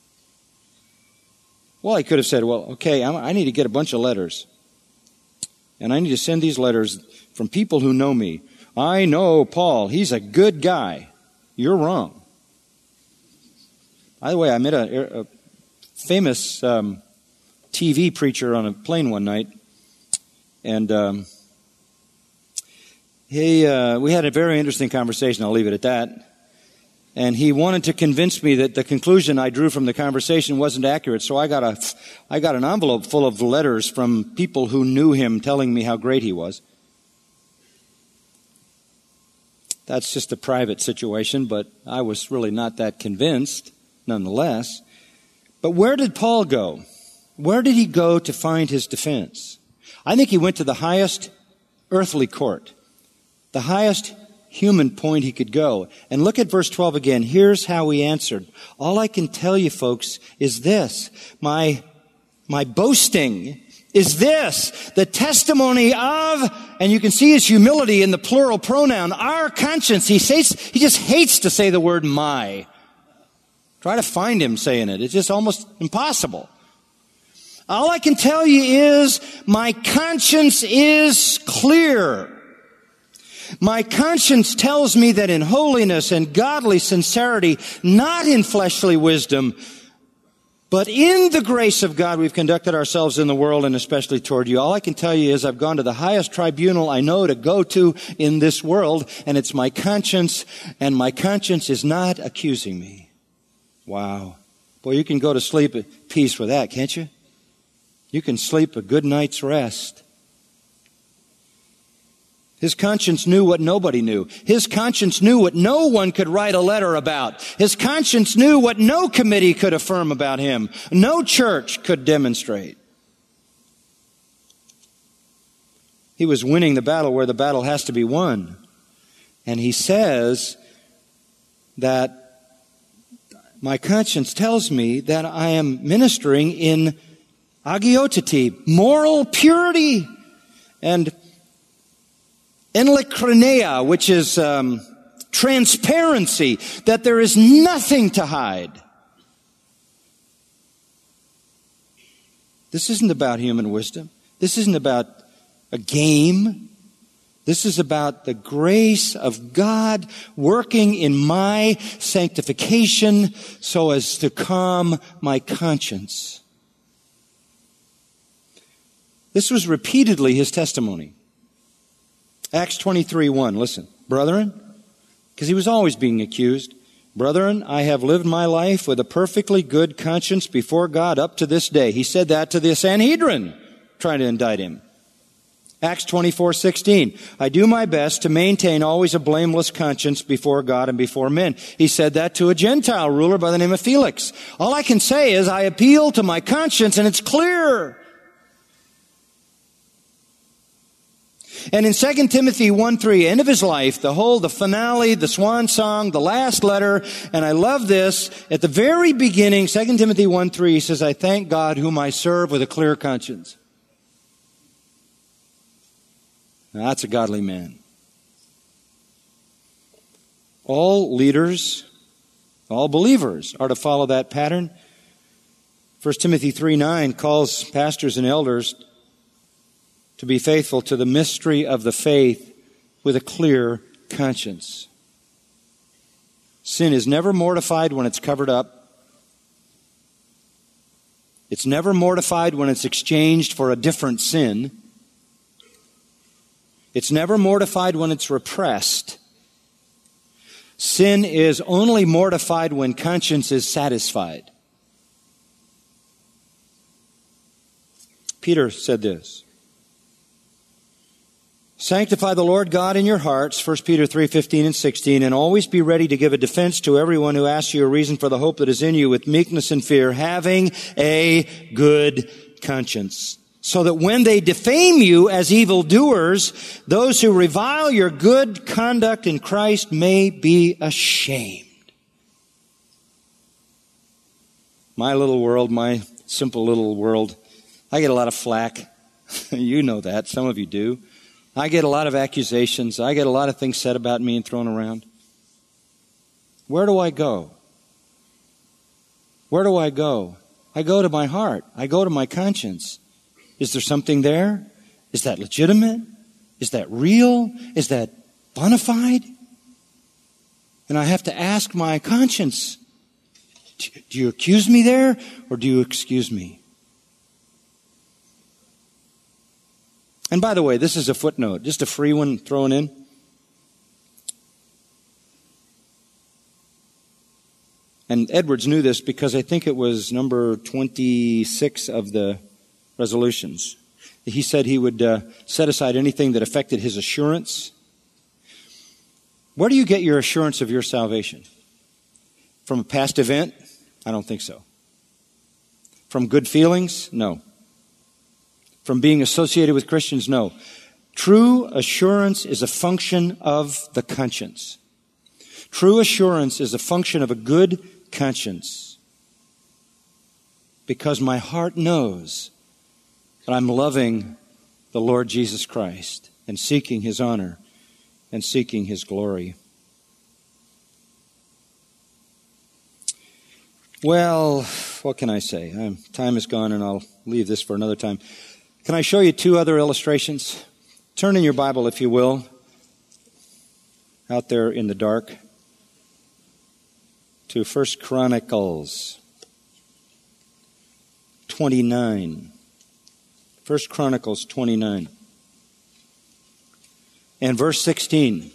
[SPEAKER 3] Well, he could have said, well, okay, I need to get a bunch of letters. And I need to send these letters from people who know me. I know Paul. He's a good guy. You're wrong. By the way, I met a, a famous um, T V preacher on a plane one night. And um, he, uh, we had a very interesting conversation. I'll leave it at that. And he wanted to convince me that the conclusion I drew from the conversation wasn't accurate. So I got a, I got an envelope full of letters from people who knew him telling me how great he was. That's just a private situation, but I was really not that convinced, nonetheless. But where did Paul go? Where did he go to find his defense? I think he went to the highest earthly court, the highest human point he could go. And look at verse twelve again. Here's how he answered. All I can tell you, folks, is this. My, my boasting is this. The testimony of, and you can see his humility in the plural pronoun, our conscience. He says, he just hates to say the word my. Try to find him saying it. It's just almost impossible. All I can tell you is my conscience is clear. My conscience tells me that in holiness and godly sincerity, not in fleshly wisdom, but in the grace of God, we've conducted ourselves in the world and especially toward you. All I can tell you is I've gone to the highest tribunal I know to go to in this world, and it's my conscience, and my conscience is not accusing me. Wow. Boy, you can go to sleep at peace with that, can't you? You can sleep a good night's rest. His conscience knew what nobody knew. His conscience knew what no one could write a letter about. His conscience knew what no committee could affirm about him. No church could demonstrate. He was winning the battle where the battle has to be won. And he says that my conscience tells me that I am ministering in agiotity, moral purity, and enlekronea, which is um, transparency, that there is nothing to hide. This isn't about human wisdom. This isn't about a game. This is about the grace of God working in my sanctification so as to calm my conscience. This was repeatedly his testimony. Acts twenty-three one, listen. Brethren, because he was always being accused. Brethren, I have lived my life with a perfectly good conscience before God up to this day. He said that to the Sanhedrin, trying to indict him. Acts twenty-four sixteen, I do my best to maintain always a blameless conscience before God and before men. He said that to a Gentile ruler by the name of Felix. All I can say is I appeal to my conscience and it's clear. And in Second Timothy one three, end of his life, the whole, the finale, the swan song, the last letter, and I love this, at the very beginning, Second Timothy one three, he says, I thank God whom I serve with a clear conscience. Now, that's a godly man. All leaders, all believers are to follow that pattern. First Timothy three nine calls pastors and elders to be faithful to the mystery of the faith with a clear conscience. Sin is never mortified when it's covered up. It's never mortified when it's exchanged for a different sin. It's never mortified when it's repressed. Sin is only mortified when conscience is satisfied. Peter said this. Sanctify the Lord God in your hearts, First Peter three fifteen and sixteen, and always be ready to give a defense to everyone who asks you a reason for the hope that is in you with meekness and fear, having a good conscience. So that when they defame you as evildoers, those who revile your good conduct in Christ may be ashamed. My little world, my simple little world, I get a lot of flack. You know that. Some of you do. I get a lot of accusations. I get a lot of things said about me and thrown around. Where do I go? Where do I go? I go to my heart. I go to my conscience. Is there something there? Is that legitimate? Is that real? Is that bona fide? And I have to ask my conscience, do you accuse me there or do you excuse me? And by the way, this is a footnote, just a free one thrown in. And Edwards knew this because I think it was number twenty-six of the resolutions. He said he would uh, set aside anything that affected his assurance. Where do you get your assurance of your salvation? From a past event? I don't think so. From good feelings? No. From being associated with Christians? No. True assurance is a function of the conscience. True assurance is a function of a good conscience. Because my heart knows that I'm loving the Lord Jesus Christ and seeking His honor and seeking His glory. Well, what can I say? Um, time is gone and I'll leave this for another time. Can I show you two other illustrations? Turn in your Bible, if you will, out there in the dark, to First Chronicles twenty-nine. First Chronicles twenty-nine. And verse sixteen.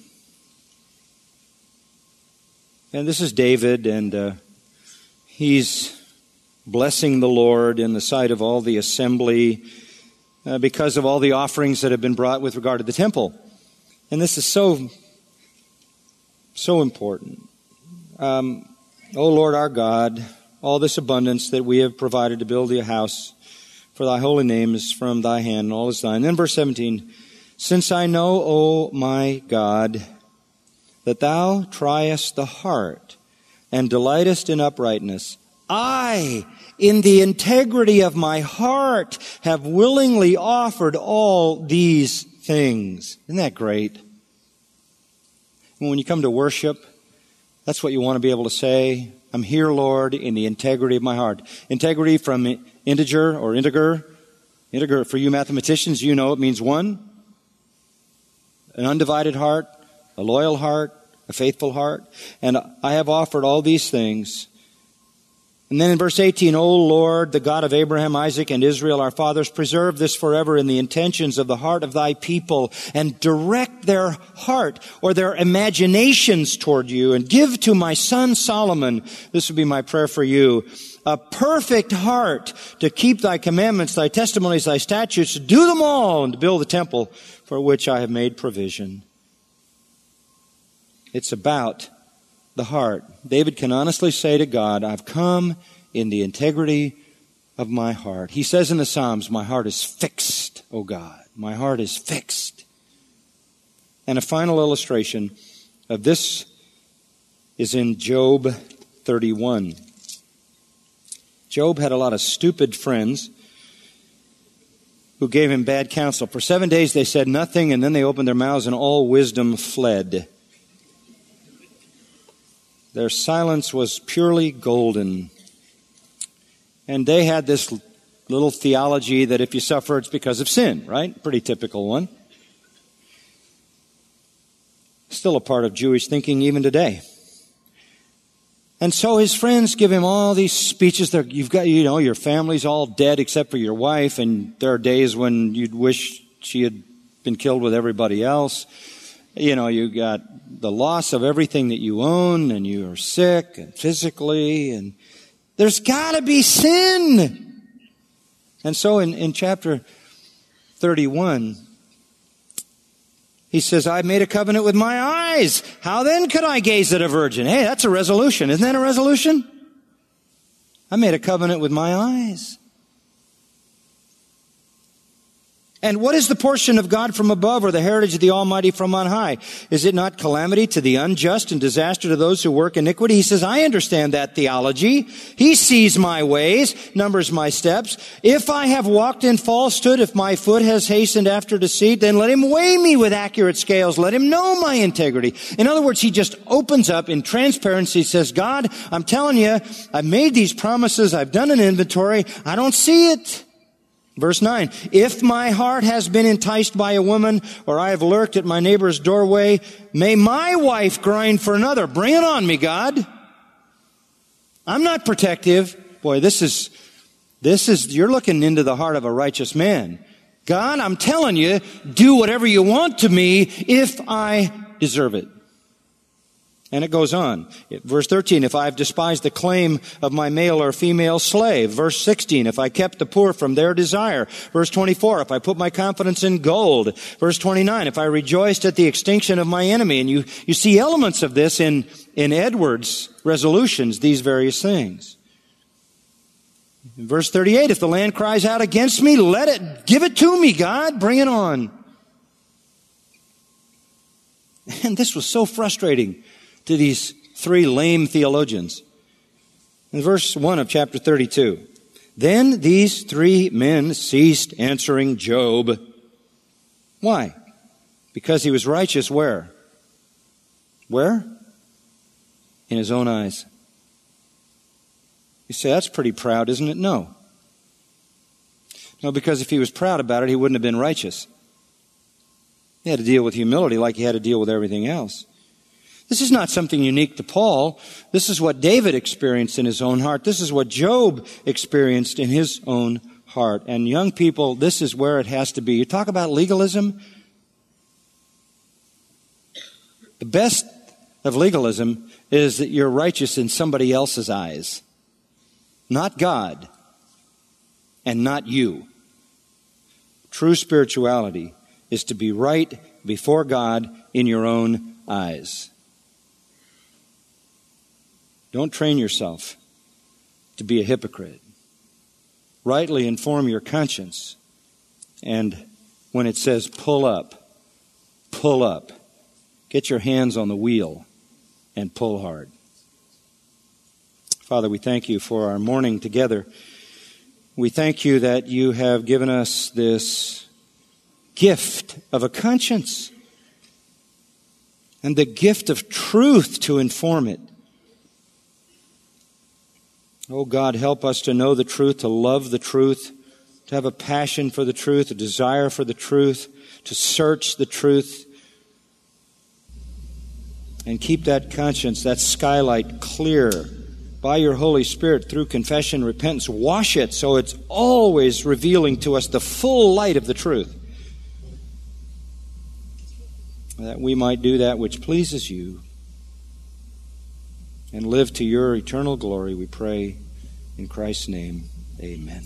[SPEAKER 3] And this is David, and uh, he's blessing the Lord in the sight of all the assembly uh, because of all the offerings that have been brought with regard to the temple. And this is so, so important. Um, O Lord our God, all this abundance that we have provided to build thee a house for thy holy name is from thy hand, and all is thine. Then verse seventeen, since I know, O my God, that thou triest the heart and delightest in uprightness, I, in the integrity of my heart, have willingly offered all these things. Isn't that great? And when you come to worship, that's what you want to be able to say. I'm here, Lord, in the integrity of my heart. Integrity from integer or integer. Integer, for you mathematicians, you know it means one. An undivided heart, a loyal heart, a faithful heart. And I have offered all these things. And then in verse eighteen, O Lord, the God of Abraham, Isaac, and Israel, our fathers, preserve this forever in the intentions of the heart of thy people, and direct their heart or their imaginations toward you, and give to my son Solomon, this would be my prayer for you, a perfect heart to keep thy commandments, thy testimonies, thy statutes, to do them all, and to build the temple for which I have made provision. It's about the heart. David can honestly say to God, I've come in the integrity of my heart. He says in the Psalms, my heart is fixed, O God. My heart is fixed. And a final illustration of this is in Job thirty-one. Job had a lot of stupid friends who gave him bad counsel. For seven days they said nothing, and then they opened their mouths and all wisdom fled. Their silence was purely golden. And they had this little theology that if you suffer, it's because of sin, right? Pretty typical one. Still a part of Jewish thinking even today. And so his friends give him all these speeches. They're, you've got, you know, your family's all dead except for your wife, and there are days when you'd wish she had been killed with everybody else. You know, you got the loss of everything that you own, and you are sick and physically, and there's got to be sin. And so in, in chapter thirty-one, he says, I made a covenant with my eyes. How then could I gaze at a virgin? Hey, that's a resolution. Isn't that a resolution? I made a covenant with my eyes. And what is the portion of God from above, or the heritage of the Almighty from on high? Is it not calamity to the unjust and disaster to those who work iniquity? He says, I understand that theology. He sees my ways, numbers my steps. If I have walked in falsehood, if my foot has hastened after deceit, then let him weigh me with accurate scales. Let him know my integrity. In other words, he just opens up in transparency, says, God, I'm telling you, I've made these promises. I've done an inventory. I don't see it. Verse nine, if my heart has been enticed by a woman, or I have lurked at my neighbor's doorway, may my wife grind for another. Bring it on me, God. I'm not protective. Boy, this is, this is, you're looking into the heart of a righteous man. God, I'm telling you, do whatever you want to me if I deserve it. And it goes on. Verse thirteen, if I have despised the claim of my male or female slave. Verse sixteen, if I kept the poor from their desire. Verse twenty-four, if I put my confidence in gold. Verse twenty-nine, if I rejoiced at the extinction of my enemy. And you, you see elements of this in, in Edwards' resolutions, these various things. In verse thirty-eight, if the land cries out against me, let it, give it to me, God, bring it on. And this was so frustrating to these three lame theologians. In verse one of chapter thirty-two, then these three men ceased answering Job. Why? Because he was righteous where? Where? In his own eyes. You say, that's pretty proud, isn't it? No. No, because if he was proud about it, he wouldn't have been righteous. He had to deal with humility like he had to deal with everything else. This is not something unique to Paul. This is what David experienced in his own heart. This is what Job experienced in his own heart. And young people, this is where it has to be. You talk about legalism. The best of legalism is that you're righteous in somebody else's eyes. Not God and not you. True spirituality is to be right before God in your own eyes. Don't train yourself to be a hypocrite. Rightly inform your conscience. And when it says pull up, pull up. Get your hands on the wheel and pull hard. Father, we thank you for our morning together. We thank you that you have given us this gift of a conscience and the gift of truth to inform it. Oh God, help us to know the truth, to love the truth, to have a passion for the truth, a desire for the truth, to search the truth, and keep that conscience, that skylight clear by your Holy Spirit through confession and repentance. Wash it so it's always revealing to us the full light of the truth, that we might do that which pleases you and live to your eternal glory, we pray in Christ's name. Amen.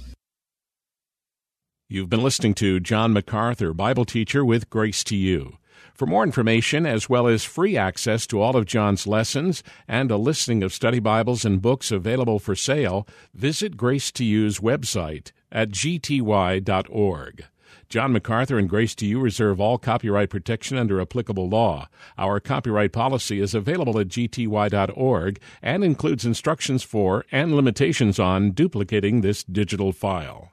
[SPEAKER 1] You've been listening to John MacArthur, Bible teacher with Grace to You. For more information, as well as free access to all of John's lessons and a listing of study Bibles and books available for sale, visit Grace to You's website at g t y dot org. John MacArthur and Grace to You reserve all copyright protection under applicable law. Our copyright policy is available at g t y dot org and includes instructions for and limitations on duplicating this digital file.